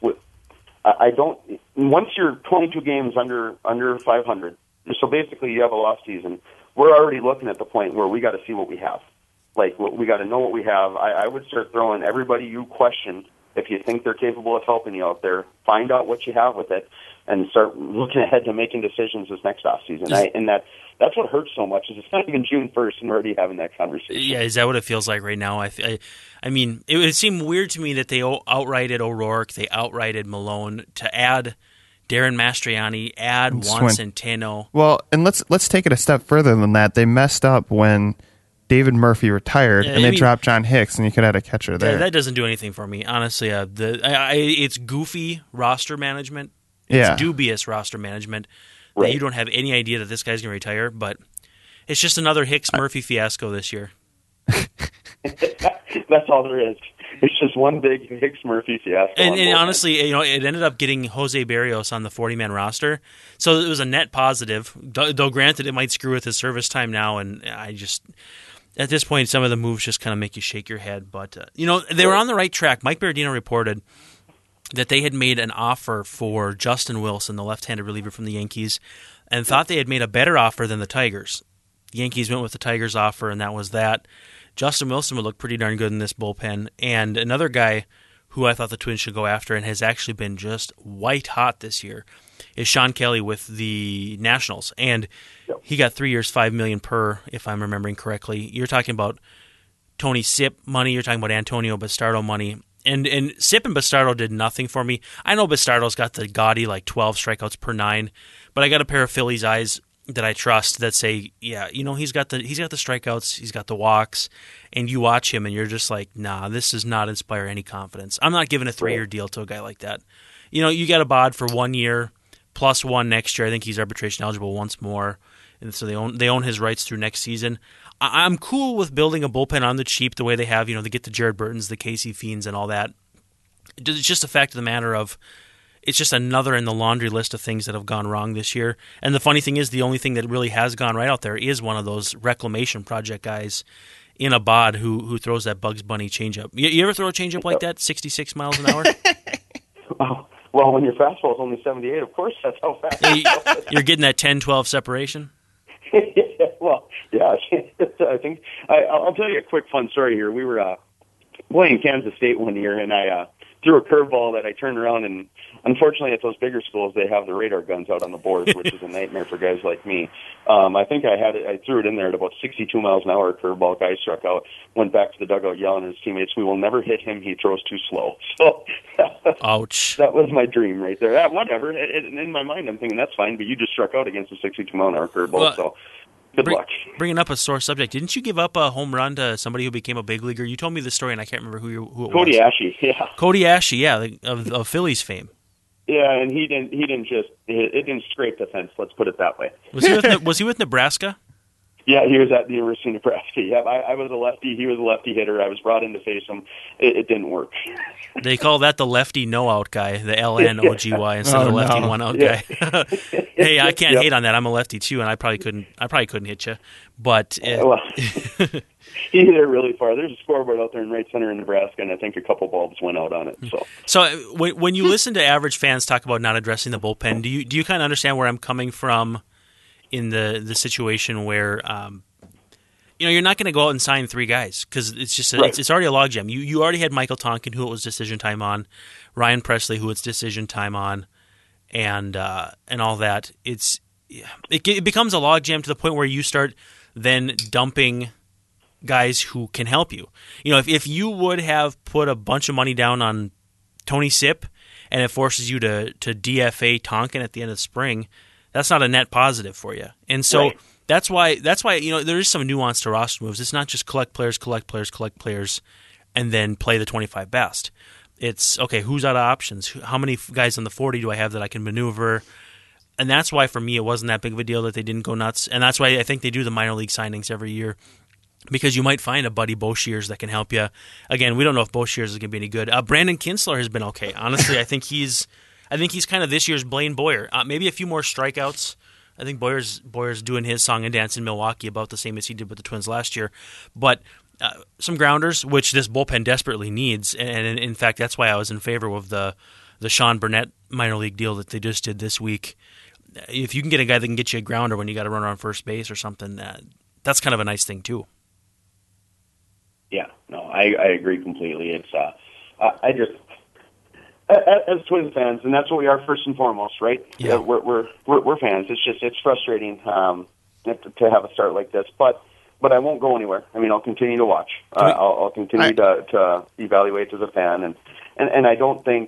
Speaker 3: once you're 22 games under 500, so basically you have a lost season, we're already looking at the point where we got to see what we have. Like, we got to know what we have. I would start throwing everybody you question, if you think they're capable of helping you out there, find out what you have with it, and start looking ahead to making decisions this next offseason. And that's what hurts so much, is it's not even June 1st and we're already having that conversation.
Speaker 1: Yeah, is that what it feels like right now? I mean, it would seem weird to me that they outrighted O'Rourke, they outrighted Malone to add Darren Mastriani, add Juan Centeno.
Speaker 2: Well, and let's take it a step further than that. They messed up when David Murphy retired, and they dropped John Hicks, and you could have a catcher there.
Speaker 1: That doesn't do anything for me, honestly. It's goofy roster management. It's dubious roster management.
Speaker 3: Right.
Speaker 1: You don't have any idea that this guy's going to retire, but it's just another Hicks-Murphy fiasco this year.
Speaker 3: That's all there is. It's just one big Hicks-Murphy fiasco.
Speaker 1: And honestly, it ended up getting Jose Barrios on the 40-man roster, so it was a net positive. Though granted, it might screw with his service time now, and I just at this point, some of the moves just kind of make you shake your head. But they were on the right track. Mike Berardino reported that they had made an offer for Justin Wilson, the left-handed reliever from the Yankees, and thought they had made a better offer than the Tigers. The Yankees went with the Tigers offer, and that was that. Justin Wilson would look pretty darn good in this bullpen. And another guy who I thought the Twins should go after and has actually been just white hot this year is Sean Kelly with the Nationals. And he got 3 years, $5 million per, if I'm remembering correctly. You're talking about Tony Sipp money. You're talking about Antonio Bastardo money. And Sipp and Bastardo did nothing for me. I know Bastardo's got the gaudy 12 strikeouts per 9, but I got a pair of Phillies eyes that I trust that say, yeah, he's got the strikeouts, he's got the walks, and you watch him and you're just like, nah, this does not inspire any confidence. I'm not giving a 3-year deal to a guy like that. You got a bod for 1 year plus 1 next year. I think he's arbitration eligible once more, and so they own his rights through next season. I'm cool with building a bullpen on the cheap the way they have. They get the Jared Burtons, the Casey Fiends, and all that. It's just a fact of the matter of it's just another in the laundry list of things that have gone wrong this year. And the funny thing is, the only thing that really has gone right out there is one of those reclamation project guys in a bod who throws that Bugs Bunny changeup. You ever throw a changeup like that, 66 miles an hour?
Speaker 3: Well, when your fastball is only 78, of course that's how fast
Speaker 1: you're getting that 10-12 separation?
Speaker 3: Well, yeah. I think I'll tell you a quick fun story here. We were playing Kansas State one year, and I threw a curveball that I turned around, and unfortunately at those bigger schools they have the radar guns out on the boards, which is a nightmare for guys like me. I think I threw it in there at about 62 miles an hour. Curveball, guy struck out, went back to the dugout yelling at his teammates, "We will never hit him. He throws too slow." So
Speaker 1: ouch.
Speaker 3: That was my dream right there. Whatever. In my mind, I'm thinking that's fine, but you just struck out against a 62 mile an hour curveball, so. Good luck.
Speaker 1: Bringing up a sore subject, didn't you give up a home run to somebody who became a big leaguer? You told me the story, and I can't remember who it was.
Speaker 3: Cody Asche, yeah.
Speaker 1: Cody Asche, yeah, of Phillies fame.
Speaker 3: Yeah, and it didn't scrape the fence. Let's put it that way.
Speaker 1: Was he with Nebraska?
Speaker 3: Yeah, he was at the University of Nebraska. Yeah, I was a lefty. He was a lefty hitter. I was brought in to face him. It didn't work. They
Speaker 1: call that the lefty no-out guy, the LNOGY instead of the lefty one-out guy. Hey, I can't hate on that. I'm a lefty too, and I probably couldn't hit you. But
Speaker 3: he hit it really far. There's a scoreboard out there in right center in Nebraska, and I think a couple bulbs went out on it.
Speaker 1: So when you listen to average fans talk about not addressing the bullpen, do you kind of understand where I'm coming from? In the situation where you're not going to go out and sign 3 guys because it's just it's already a logjam. You already had Michael Tonkin, who it was decision time on, Ryan Presley, who it's decision time on, and all that. It becomes a logjam to the point where you start then dumping guys who can help you. If you would have put a bunch of money down on Tony Sipp and it forces you to DFA Tonkin at the end of the spring. That's not a net positive for you. And so that's why there is some nuance to roster moves. It's not just collect players, and then play the 25 best. It's, okay, who's out of options? How many guys on the 40 do I have that I can maneuver? And that's why, for me, it wasn't that big of a deal that they didn't go nuts. And that's why I think they do the minor league signings every year, because you might find a Buddy Boshiers that can help you. Again, we don't know if Boshiers is going to be any good. Brandon Kinsler has been okay. Honestly, I think he's kind of this year's Blaine Boyer. Maybe a few more strikeouts. I think Boyer's doing his song and dance in Milwaukee about the same as he did with the Twins last year. But some grounders, which this bullpen desperately needs. And in fact, that's why I was in favor of the Sean Burnett minor league deal that they just did this week. If you can get a guy that can get you a grounder when you got to run on first base or something, that's kind of a nice thing too.
Speaker 3: Yeah, no, I agree completely. It's I just. As Twins fans, and that's what we are first and foremost, right?
Speaker 1: Yeah.
Speaker 3: We're fans. It's frustrating to have a start like this, but I won't go anywhere. I mean, I'll continue to watch. I'll continue to evaluate as a fan, and I don't think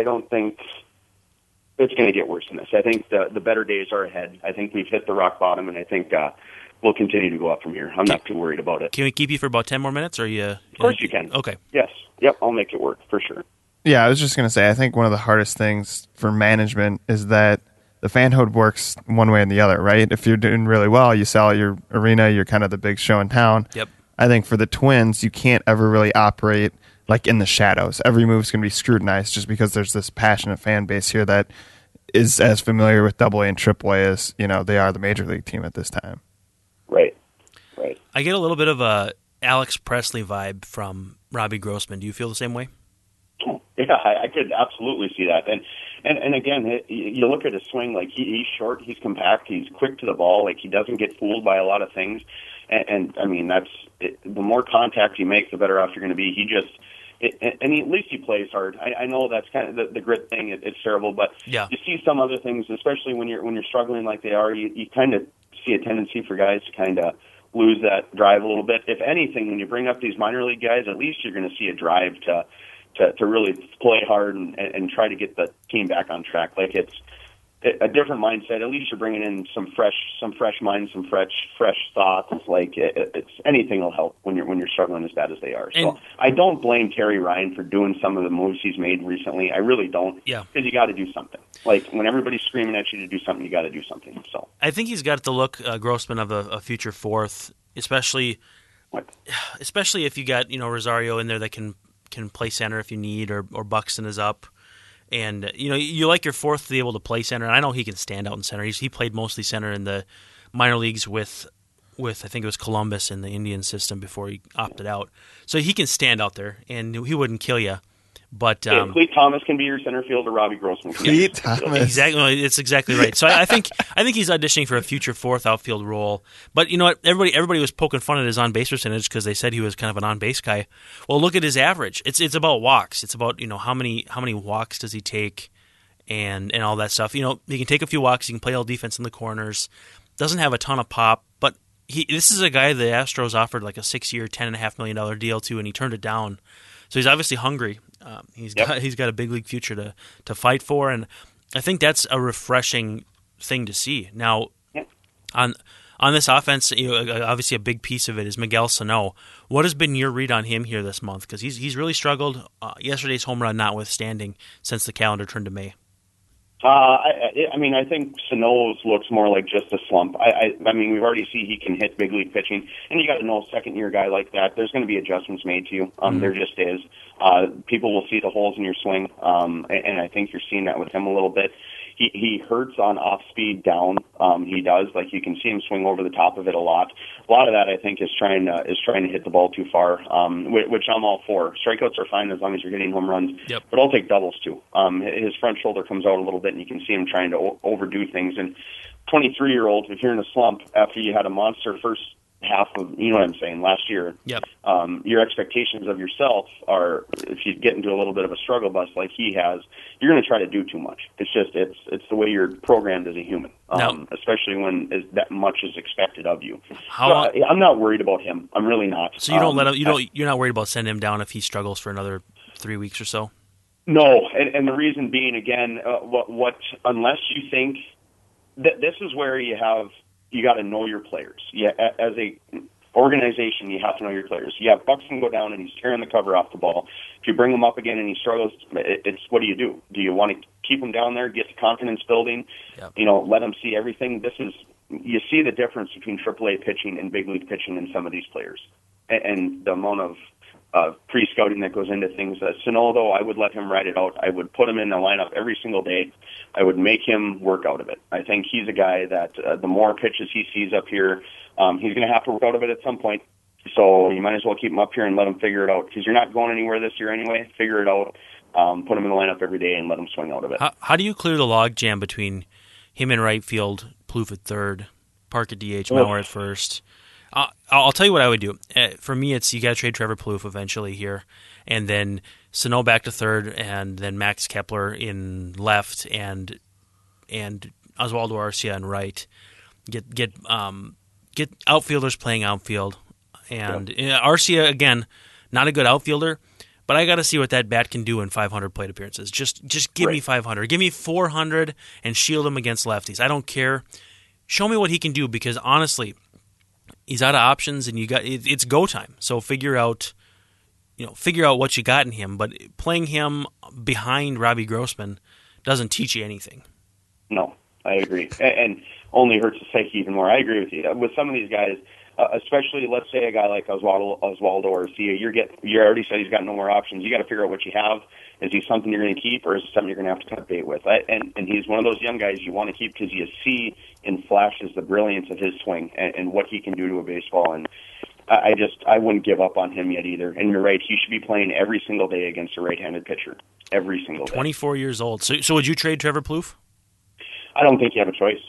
Speaker 3: it's going to get worse than this. I think the better days are ahead. I think we've hit the rock bottom, and I think we'll continue to go up from here. I'm not too worried about it.
Speaker 1: Can we keep you for about 10 more minutes? Or are you?
Speaker 3: Of course you can.
Speaker 1: Okay.
Speaker 3: Yes. Yep. I'll make it work for sure.
Speaker 2: Yeah, I was just going to say, I think one of the hardest things for management is that the fanhood works one way and the other, right? If you're doing really well, you sell at your arena, you're kind of the big show in town.
Speaker 1: Yep.
Speaker 2: I think for the Twins, you can't ever really operate like in the shadows. Every move's going to be scrutinized just because there's this passionate fan base here that is as familiar with AA and AAA as, they are the major league team at this time.
Speaker 3: Right.
Speaker 1: I get a little bit of a Alex Presley vibe from Robbie Grossman. Do you feel the same way?
Speaker 3: Yeah, I could absolutely see that. And again, you look at his swing, like he's short, he's compact, he's quick to the ball, like he doesn't get fooled by a lot of things. And I mean, the more contact you make, the better off you're going to be. At least he plays hard. I know that's kind of the grit thing. It's terrible, but
Speaker 1: yeah.
Speaker 3: You see some other things, especially when you're struggling like they are. You kind of see a tendency for guys to kind of lose that drive a little bit. If anything, when you bring up these minor league guys, at least you're going to see a drive to really play hard and try to get the team back on track. Like it's a different mindset. At least you're bringing in some fresh minds, some fresh thoughts. Like it's anything will help when you're struggling as bad as they are. So I don't blame Terry Ryan for doing some of the moves he's made recently. I really don't.
Speaker 1: Yeah,
Speaker 3: because you got to do something. Like when everybody's screaming at you to do something, you got to do something. So
Speaker 1: I think he's got the look, Grossman, of a future fourth, especially if you got Rosario in there that can play center if you need, or Buxton is up. And, you like your fourth to be able to play center. And I know he can stand out in center. He played mostly center in the minor leagues with I think it was Columbus in the Indian system before he opted out. So he can stand out there, and he wouldn't kill you. But
Speaker 3: Clete Thomas can be your center fielder. Robbie Grossman can
Speaker 2: Clete Thomas.
Speaker 1: Exactly, it's exactly right. So I think he's auditioning for a future fourth outfield role. But you know what? Everybody was poking fun at his on base percentage because they said he was kind of an on base guy. Well, look at his average. It's about walks. It's about how many walks does he take, and all that stuff. He can take a few walks. He can play all defense in the corners. Doesn't have a ton of pop, but this is a guy the Astros offered like a 6-year, $10.5 million deal to, and he turned it down. So he's obviously hungry. He's got a big league future to fight for, and I think that's a refreshing thing to see. Now, on this offense, obviously a big piece of it is Miguel Sano. What has been your read on him here this month? Because he's really struggled. Yesterday's home run notwithstanding, since the calendar turned to May.
Speaker 3: I think Sano's looks more like just a slump. I mean, we've already seen he can hit big league pitching, and you got to know, a second-year guy like that, there's going to be adjustments made to you. There just is. People will see the holes in your swing, and I think you're seeing that with him a little bit. He hurts on off-speed down. He does. Like, you can see him swing over the top of it a lot. A lot of that, I think, is trying to hit the ball too far, which I'm all for. Strikeouts are fine as long as you're getting home runs, but I'll take doubles too. His front shoulder comes out a little bit, and you can see him trying to overdo things. And 23-year-old, if you're in a slump after you had a monster first half of, what I'm saying, last year, your expectations of yourself are, if you get into a little bit of a struggle bus like he has, you're going to try to do too much. It's just, it's the way you're programmed as a human, especially when that much is expected of you. I'm not worried about him. I'm really not.
Speaker 1: So you don't let him, you're not worried about sending him down if he struggles for another 3 weeks or so?
Speaker 3: No, and the reason being, again, unless you think that this is where you got to know your players. Yeah, as a organization, you have to know your players. You have Buxton go down and he's tearing the cover off the ball. If you bring him up again and he struggles, it's what do? Do you want to keep him down there, get the confidence building, let him see everything? You see the difference between AAA pitching and big league pitching in some of these players, and the amount of pre-scouting that goes into things. Sano, though, I would let him ride it out. I would put him in the lineup every single day. I would make him work out of it. I think he's a guy that the more pitches he sees up here, he's going to have to work out of it at some point. So you might as well keep him up here and let him figure it out, because you're not going anywhere this year anyway. Figure it out. Put him in the lineup every day and let him swing out of it.
Speaker 1: How do you clear the log jam between him in right field, Plouffe at third, Park at DH, Mauer at first? I'll tell you what I would do. For me, it's you got to trade Trevor Plouffe eventually here, and then Sano back to third, and then Max Kepler in left, and Oswaldo Arcia in right. Get outfielders playing outfield, and Arcia, again, not a good outfielder, but I got to see what that bat can do in 500 plate appearances. Just give me 500, give me 400, and shield him against lefties. I don't care. Show me what he can do, because honestly, he's out of options, and it's go time. So figure out what you got in him. But playing him behind Robbie Grossman doesn't teach you anything.
Speaker 3: No, I agree. And only hurts the psyche even more. I agree with you. With some of these guys, especially, let's say a guy like Oswaldo Arcia, you already said he's got no more options. You got to figure out what you have. Is he something you're going to keep, or is it something you're going to have to cut bait with? And he's one of those young guys you want to keep because you see in flashes the brilliance of his swing and what he can do to a baseball. And I wouldn't give up on him yet either. And you're right, he should be playing every single day against a right-handed pitcher. Every single day.
Speaker 1: 24 years old. So would you trade Trevor Plouffe?
Speaker 3: I don't think you have a choice.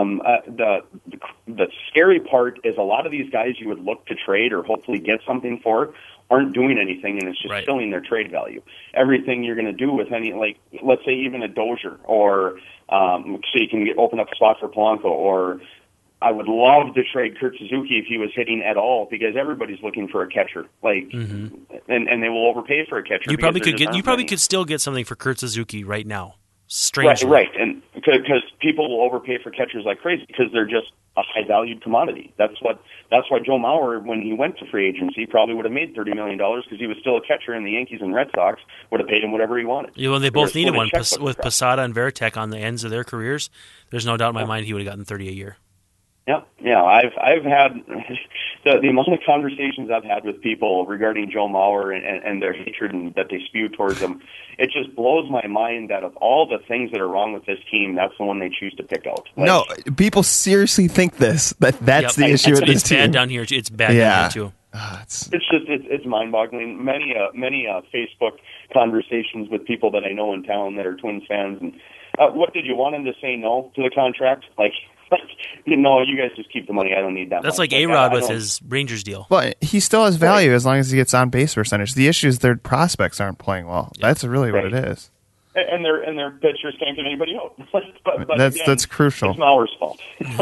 Speaker 3: The scary part is a lot of these guys you would look to trade or hopefully get something for aren't doing anything, and it's just filling their trade value. Everything you're going to do with any, like, let's say even a Dozier, or so you can open up a spot for Polanco, or I would love to trade Kurt Suzuki if he was hitting at all, because everybody's looking for a catcher, and they will overpay for a catcher.
Speaker 1: You probably could still get something for Kurt Suzuki right now. Strangely.
Speaker 3: Right, and because people will overpay for catchers like crazy because they're just a high valued commodity. That's why Joe Mauer, when he went to free agency, probably would have made $30 million because he was still a catcher, and the Yankees and Red Sox would have paid him whatever he wanted.
Speaker 1: Yeah, well, they both needed one with Posada and Veritek on the ends of their careers. There's no doubt in my mind he would have gotten $30 a year.
Speaker 3: Yeah. I've had the amount of conversations I've had with people regarding Joe Mauer and their hatred that they spew towards him. It just blows my mind that of all the things that are wrong with this team, that's the one they choose to pick out.
Speaker 2: No, people seriously think that's the issue with this team.
Speaker 1: It's bad down here. It's bad down here too.
Speaker 3: It's mind-boggling. Many Facebook conversations with people that I know in town that are Twins fans. And what did you want him to say no to the contract? You guys just keep the money. I don't need that.
Speaker 1: That's like A-Rod with his Rangers deal.
Speaker 2: Well, he still has value as long as he gets on base percentage. The issue is their prospects aren't playing well. Yeah. That's really what it is.
Speaker 3: And their pitchers can't get anybody out. but
Speaker 2: that's crucial.
Speaker 3: It's Mauer's fault.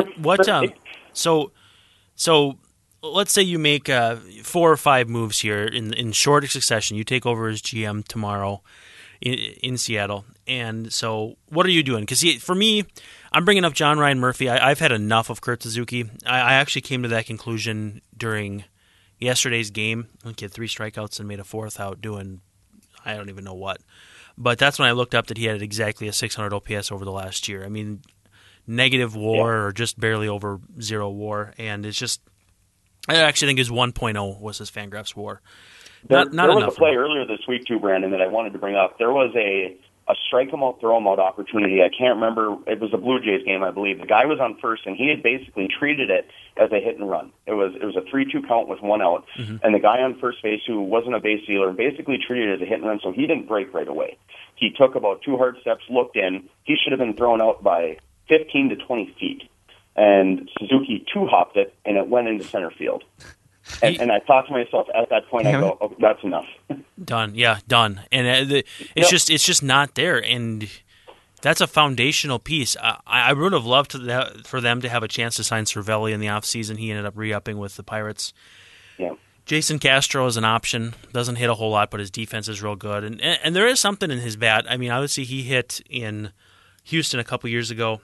Speaker 1: So let's say you make 4 or 5 moves here in short succession. You take over as GM tomorrow in Seattle. And so what are you doing? Because for me, I'm bringing up John Ryan Murphy. I've had enough of Kurt Suzuki. I actually came to that conclusion during yesterday's game. He had 3 strikeouts and made a 4th out doing I don't even know what. But that's when I looked up that he had exactly a 600 OPS over the last year. I mean, negative WAR or just barely over 0 WAR. And it's just, I actually think his 1.0 was his Fangraphs WAR.
Speaker 3: There was a play earlier this week too, Brandon, that I wanted to bring up. There was a strike him out, throw him out opportunity. I can't remember. It was a Blue Jays game, I believe. The guy was on first, and he had basically treated it as a hit and run. It was a 3-2 count with 1 out, and the guy on first base, who wasn't a base stealer, basically treated it as a hit and run, so he didn't break right away. He took about 2 hard steps, looked in. He should have been thrown out by 15 to 20 feet, and Suzuki 2-hopped it, and it went into center field. And I thought to myself at that point, I go, oh, that's enough.
Speaker 1: Done. Yeah, done. And it's just not there. And that's a foundational piece. I would have loved for them to have a chance to sign Cervelli in the offseason. He ended up re-upping with the Pirates.
Speaker 3: Yeah.
Speaker 1: Jason Castro is an option. Doesn't hit a whole lot, but his defense is real good. And there is something in his bat. I mean, obviously he hit in Houston a couple years ago.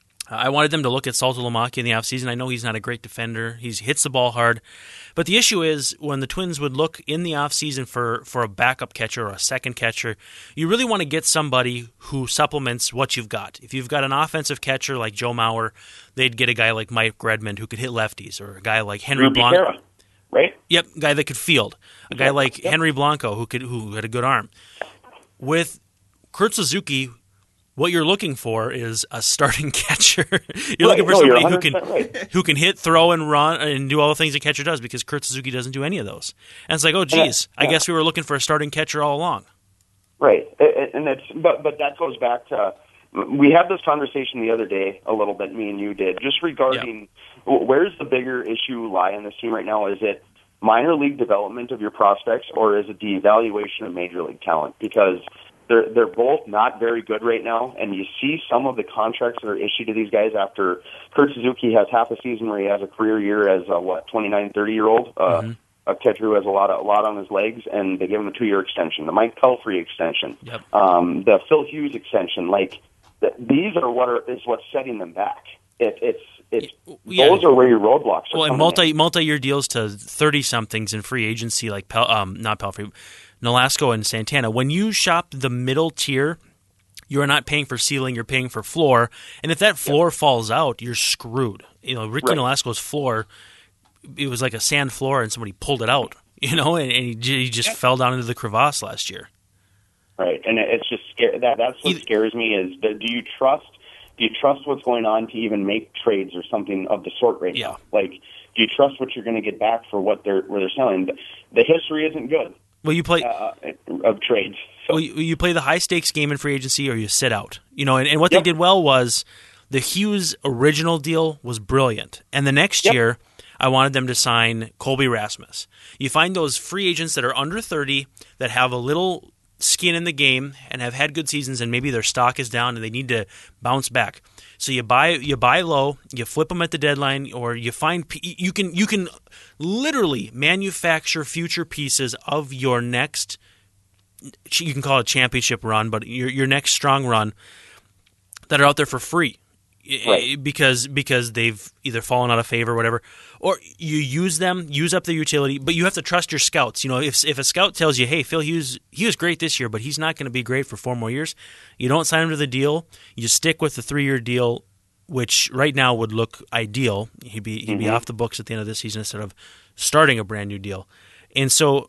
Speaker 1: I wanted them to look at Salto Lamacchia in the offseason. I know he's not a great defender. He hits the ball hard. But the issue is when the Twins would look in the offseason for a backup catcher or a second catcher, you really want to get somebody who supplements what you've got. If you've got an offensive catcher like Joe Mauer, they'd get a guy like Mike Redmond who could hit lefties, or a guy like Henry Blanco.
Speaker 3: Right?
Speaker 1: Yep, a guy that could field. A guy like Henry Blanco who had a good arm. With Kurt Suzuki, what you're looking for is a starting catcher. You're looking for somebody who can hit, throw, and run, and do all the things a catcher does, because Kurt Suzuki doesn't do any of those. And it's like, oh, geez, I guess we were looking for a starting catcher all along.
Speaker 3: Right, and but that goes back to, we had this conversation the other day a little bit, me and you did, just regarding where's the bigger issue lie in this team right now? Is it minor league development of your prospects, or is it the evaluation of major league talent? Because they're both not very good right now, and you see some of the contracts that are issued to these guys after Kurt Suzuki has half a season where he has a career year as a 29, 30-year-old a catcher who has a lot on his legs, and they give him a 2-year extension, the Mike Pelfrey extension, the Phil Hughes extension. These are what's setting them back. Those are where your roadblocks are.
Speaker 1: Well, and multi-year deals to 30-somethings in free agency, like not Pelfrey, Nolasco and Santana. When you shop the middle tier You're not paying for ceiling, you're paying for floor. And if that floor falls out, you're screwed. Ricky Nolasco's floor, it was like a sand floor and somebody pulled it out, and he just fell down into the crevasse last year.
Speaker 3: Right, and it's just that's what scares me is that do you trust what's going on to even make trades or something of the sort right now? Like, do you trust what you're going to get back for where they're selling? The history isn't good.
Speaker 1: Well, you play
Speaker 3: of trades. So.
Speaker 1: Well, you play the high stakes game in free agency, or you sit out. And what they did well was the Hughes original deal was brilliant, and the next year I wanted them to sign Colby Rasmus. You find those free agents that are under 30 that have a little skin in the game and have had good seasons, and maybe their stock is down and they need to bounce back. So you buy low, you flip them at the deadline, or you find you can literally manufacture future pieces of your next. You can call it a championship run, but your next strong run that are out there for free,
Speaker 3: right.
Speaker 1: because they've either fallen out of favor or whatever, or you use up their utility. But you have to trust your scouts. If a scout tells you, "Hey, Phil Hughes, he was great this year, but he's not going to be great for 4 more years," you don't sign him to the deal. You stick with the 3-year deal, which right now would look ideal. He'd be off the books at the end of this season instead of starting a brand new deal, and so.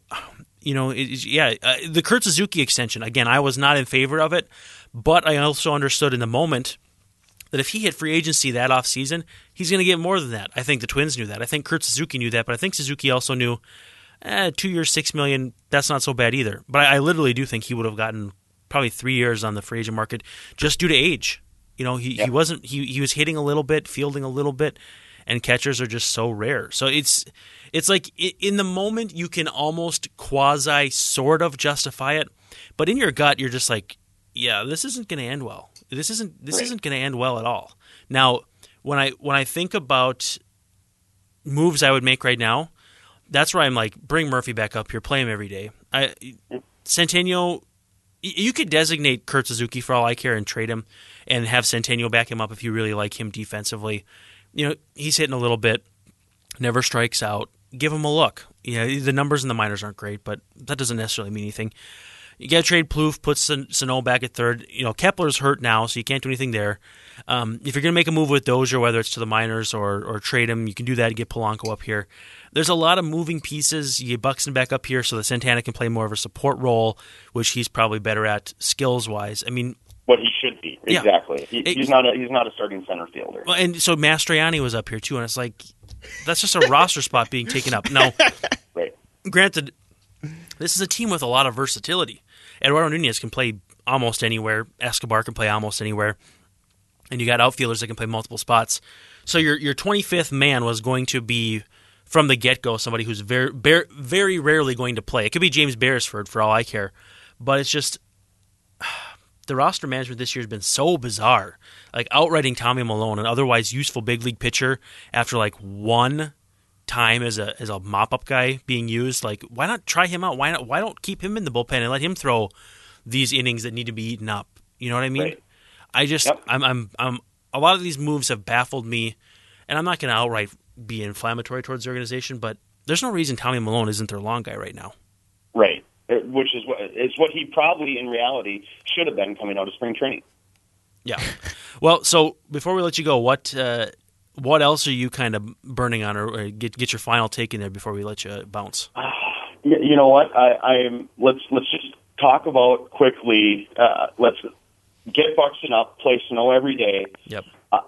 Speaker 1: The Kurt Suzuki extension, again, I was not in favor of it, but I also understood in the moment that if he hit free agency that offseason, he's going to get more than that. I think the Twins knew that. I think Kurt Suzuki knew that, but I think Suzuki also knew 2 years, $6 million, that's not so bad either. But I literally do think he would have gotten probably 3 years on the free agent market just due to age. He was hitting a little bit, fielding a little bit, and catchers are just so rare. So it's like in the moment you can almost quasi sort of justify it, but in your gut you're just like, yeah, this isn't going to end well. This isn't going to end well at all. Now, when I think about moves I would make right now, that's where I'm like, bring Murphy back up here, play him every day. Centennial, you could designate Kurt Suzuki for all I care and trade him and have Centennial back him up if you really like him defensively. He's hitting a little bit, never strikes out. Give him a look. The numbers in the minors aren't great, but that doesn't necessarily mean anything. You got to trade Plouffe, put Sano back at third. Kepler's hurt now, so you can't do anything there. If you're going to make a move with Dozier, whether it's to the minors or trade him, you can do that and get Polanco up here. There's a lot of moving pieces. You get Buxton back up here so that Santana can play more of a support role, which he's probably better at skills-wise. I mean,
Speaker 3: what he should be, exactly.
Speaker 1: Yeah.
Speaker 3: He's not a starting center fielder.
Speaker 1: Well, and so Mastriani was up here too, and it's like that's just a roster spot being taken up. Now,
Speaker 3: right.
Speaker 1: Granted, this is a team with a lot of versatility. Eduardo Nunez can play almost anywhere. Escobar can play almost anywhere, and you got outfielders that can play multiple spots. So your 25th man was going to be from the get-go somebody who's very, very rarely going to play. It could be James Beresford for all I care, but it's just. The roster management this year has been so bizarre. Like outrighting Tommy Milone, an otherwise useful big league pitcher, after like one time as a mop-up guy being used. Like, why not try him out? Why don't keep him in the bullpen and let him throw these innings that need to be eaten up? You know what I mean?
Speaker 3: Right.
Speaker 1: I just I'm a lot of these moves have baffled me, and I'm not going to outright be inflammatory towards the organization, but there's no reason Tommy Milone isn't their long guy right now.
Speaker 3: Right. Which is what he probably in reality should have been coming out of spring training.
Speaker 1: Yeah. Well, so before we let you go, what else are you kind of burning on, or get your final take in there before we let you bounce?
Speaker 3: You know what? Let's just talk about quickly. Let's get Buxton up, play Sano every day.
Speaker 1: Yep.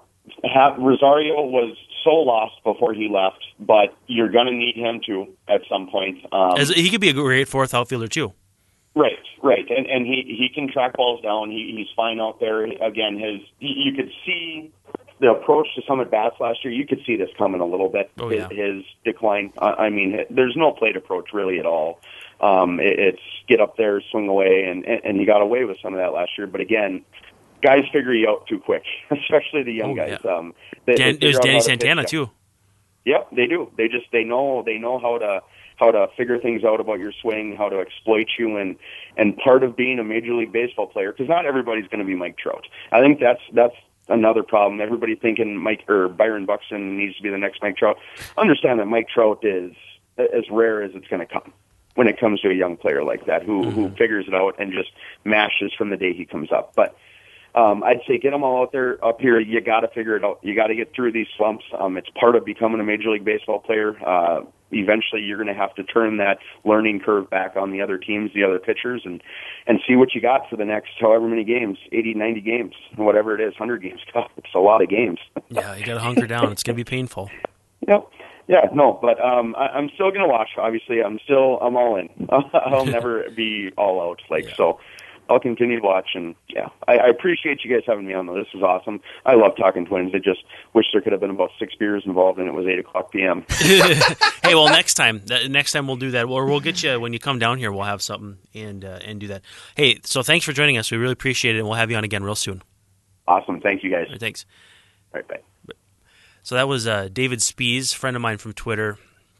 Speaker 3: Rosario was so lost before he left, but you're going to need him to at some point.
Speaker 1: He could be a great fourth outfielder too.
Speaker 3: Right, and he can track balls down. He's fine out there. Again, you could see the approach to some at bats last year. You could see this coming a little bit.
Speaker 1: Oh, yeah.
Speaker 3: His decline. I mean, there's no plate approach really at all. It's get up there, swing away, and he got away with some of that last year. But again, guys figure you out too quick, especially the young guys.
Speaker 1: Yeah.
Speaker 3: There's
Speaker 1: Danny Santana too.
Speaker 3: Yep, they do. They know how to figure things out about your swing, how to exploit you, and part of being a Major League Baseball player, because not everybody's going to be Mike Trout. I think that's another problem. Everybody thinking Byron Buxton needs to be the next Mike Trout. Understand that Mike Trout is as rare as it's going to come when it comes to a young player like that who figures it out and just mashes from the day he comes up. But I'd say get them all out there up here. You got to figure it out. You got to get through these slumps. It's part of becoming a Major League Baseball player. Eventually, you're going to have to turn that learning curve back on the other teams, the other pitchers, and see what you got for the next however many games, 80, 90 games, whatever it is, 100 games. It's a lot of games.
Speaker 1: Yeah, you got to hunker down. It's going to be painful.
Speaker 3: Yep. Yeah, no, but I'm still going to watch. Obviously, I'm all in. I'll never be all out. So I'll continue to watch. And yeah, I appreciate you guys having me on, though. This is awesome. I love talking Twins. I just wish there could have been about 6 beers involved and it was 8:00 p.m.
Speaker 1: Hey, well, next time we'll do that. Or we'll get you when you come down here. We'll have something and do that. Hey, so thanks for joining us. We really appreciate it, and we'll have you on again real soon.
Speaker 3: Awesome. Thank you, guys.
Speaker 1: All right, thanks.
Speaker 3: All right, bye.
Speaker 1: So that was David Spies, friend of mine from Twitter.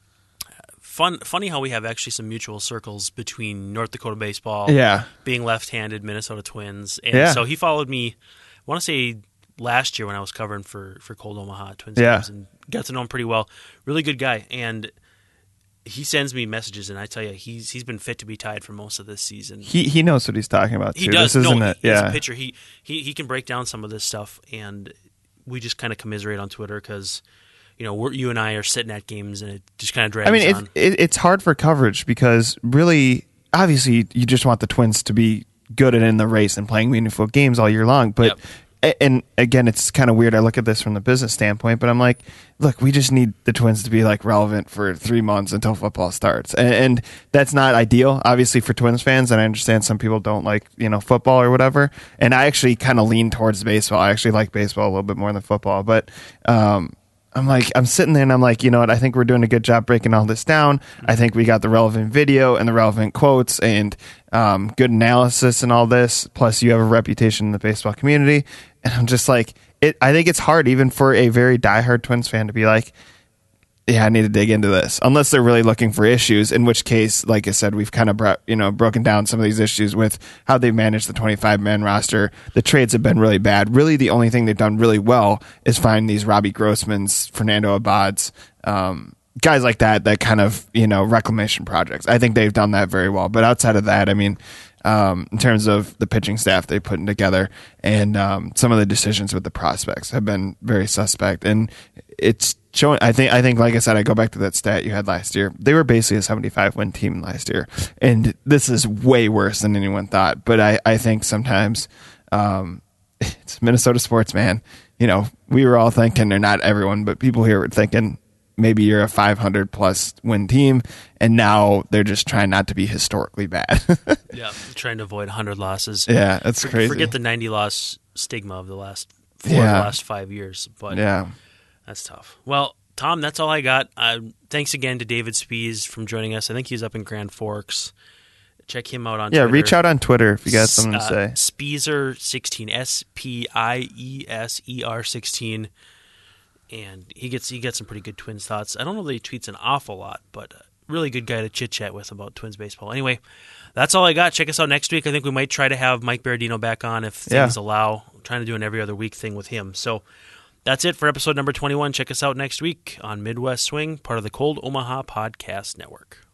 Speaker 1: Funny how we have actually some mutual circles between North Dakota baseball, being left-handed, Minnesota Twins, and so he followed me. I want to say last year when I was covering for Cold Omaha Twins games, and got to know him pretty well. Really good guy, and he sends me messages, and I tell you, he's been fit to be tied for most of this season.
Speaker 2: He knows what he's talking about too.
Speaker 1: He does.
Speaker 2: This isn't
Speaker 1: he's a pitcher. He can break down some of this stuff, and we just kind of commiserate on Twitter because, you and I are sitting at games and it just kind of drags on.
Speaker 2: It's hard for coverage because really, obviously, you just want the Twins to be good and in the race and playing meaningful games all year long. But and again, it's kind of weird. I look at this from the business standpoint, but I'm like, look, we just need the Twins to be relevant for 3 months until football starts, and that's not ideal, obviously, for Twins fans. And I understand some people don't like football or whatever. And I actually kind of lean towards baseball. I actually like baseball a little bit more than football, but I'm sitting there and I'm like, you know what? I think we're doing a good job breaking all this down. I think we got the relevant video and the relevant quotes and good analysis and all this. Plus, you have a reputation in the baseball community. And I'm just like, I think it's hard even for a very diehard Twins fan to be like, yeah, I need to dig into this. Unless they're really looking for issues, in which case, like I said, we've kind of broken down some of these issues with how they manage the 25-man roster. The trades have been really bad. Really, the only thing they've done really well is find these Robbie Grossmans, Fernando Abads, guys like that kind of, reclamation projects. I think they've done that very well. But outside of that, I mean, in terms of the pitching staff they're putting together and some of the decisions with the prospects have been very suspect. And it's showing. I think, like I said, I go back to that stat you had last year. They were basically a 75-win team last year, and this is way worse than anyone thought. But I think sometimes it's Minnesota sports, man. We were all thinking, or not everyone, but people here were thinking maybe you're a 500-plus win team, and now they're just trying not to be historically bad.
Speaker 1: Yeah, trying to avoid 100 losses.
Speaker 2: Yeah, that's crazy.
Speaker 1: Forget the 90-loss stigma of the last 5 years, but that's tough. Well, Tom, that's all I got. Thanks again to David Spies from joining us. I think he's up in Grand Forks. Check him out on Twitter.
Speaker 2: Yeah, reach out on Twitter if you got something to say.
Speaker 1: Spieser16, Spieser16. And he gets some pretty good Twins thoughts. I don't know that he tweets an awful lot, but really good guy to chit-chat with about Twins baseball. Anyway, that's all I got. Check us out next week. I think we might try to have Mike Berardino back on if things allow. I'm trying to do an every other week thing with him. So that's it for episode number 21. Check us out next week on Midwest Swing, part of the Cold Omaha Podcast Network.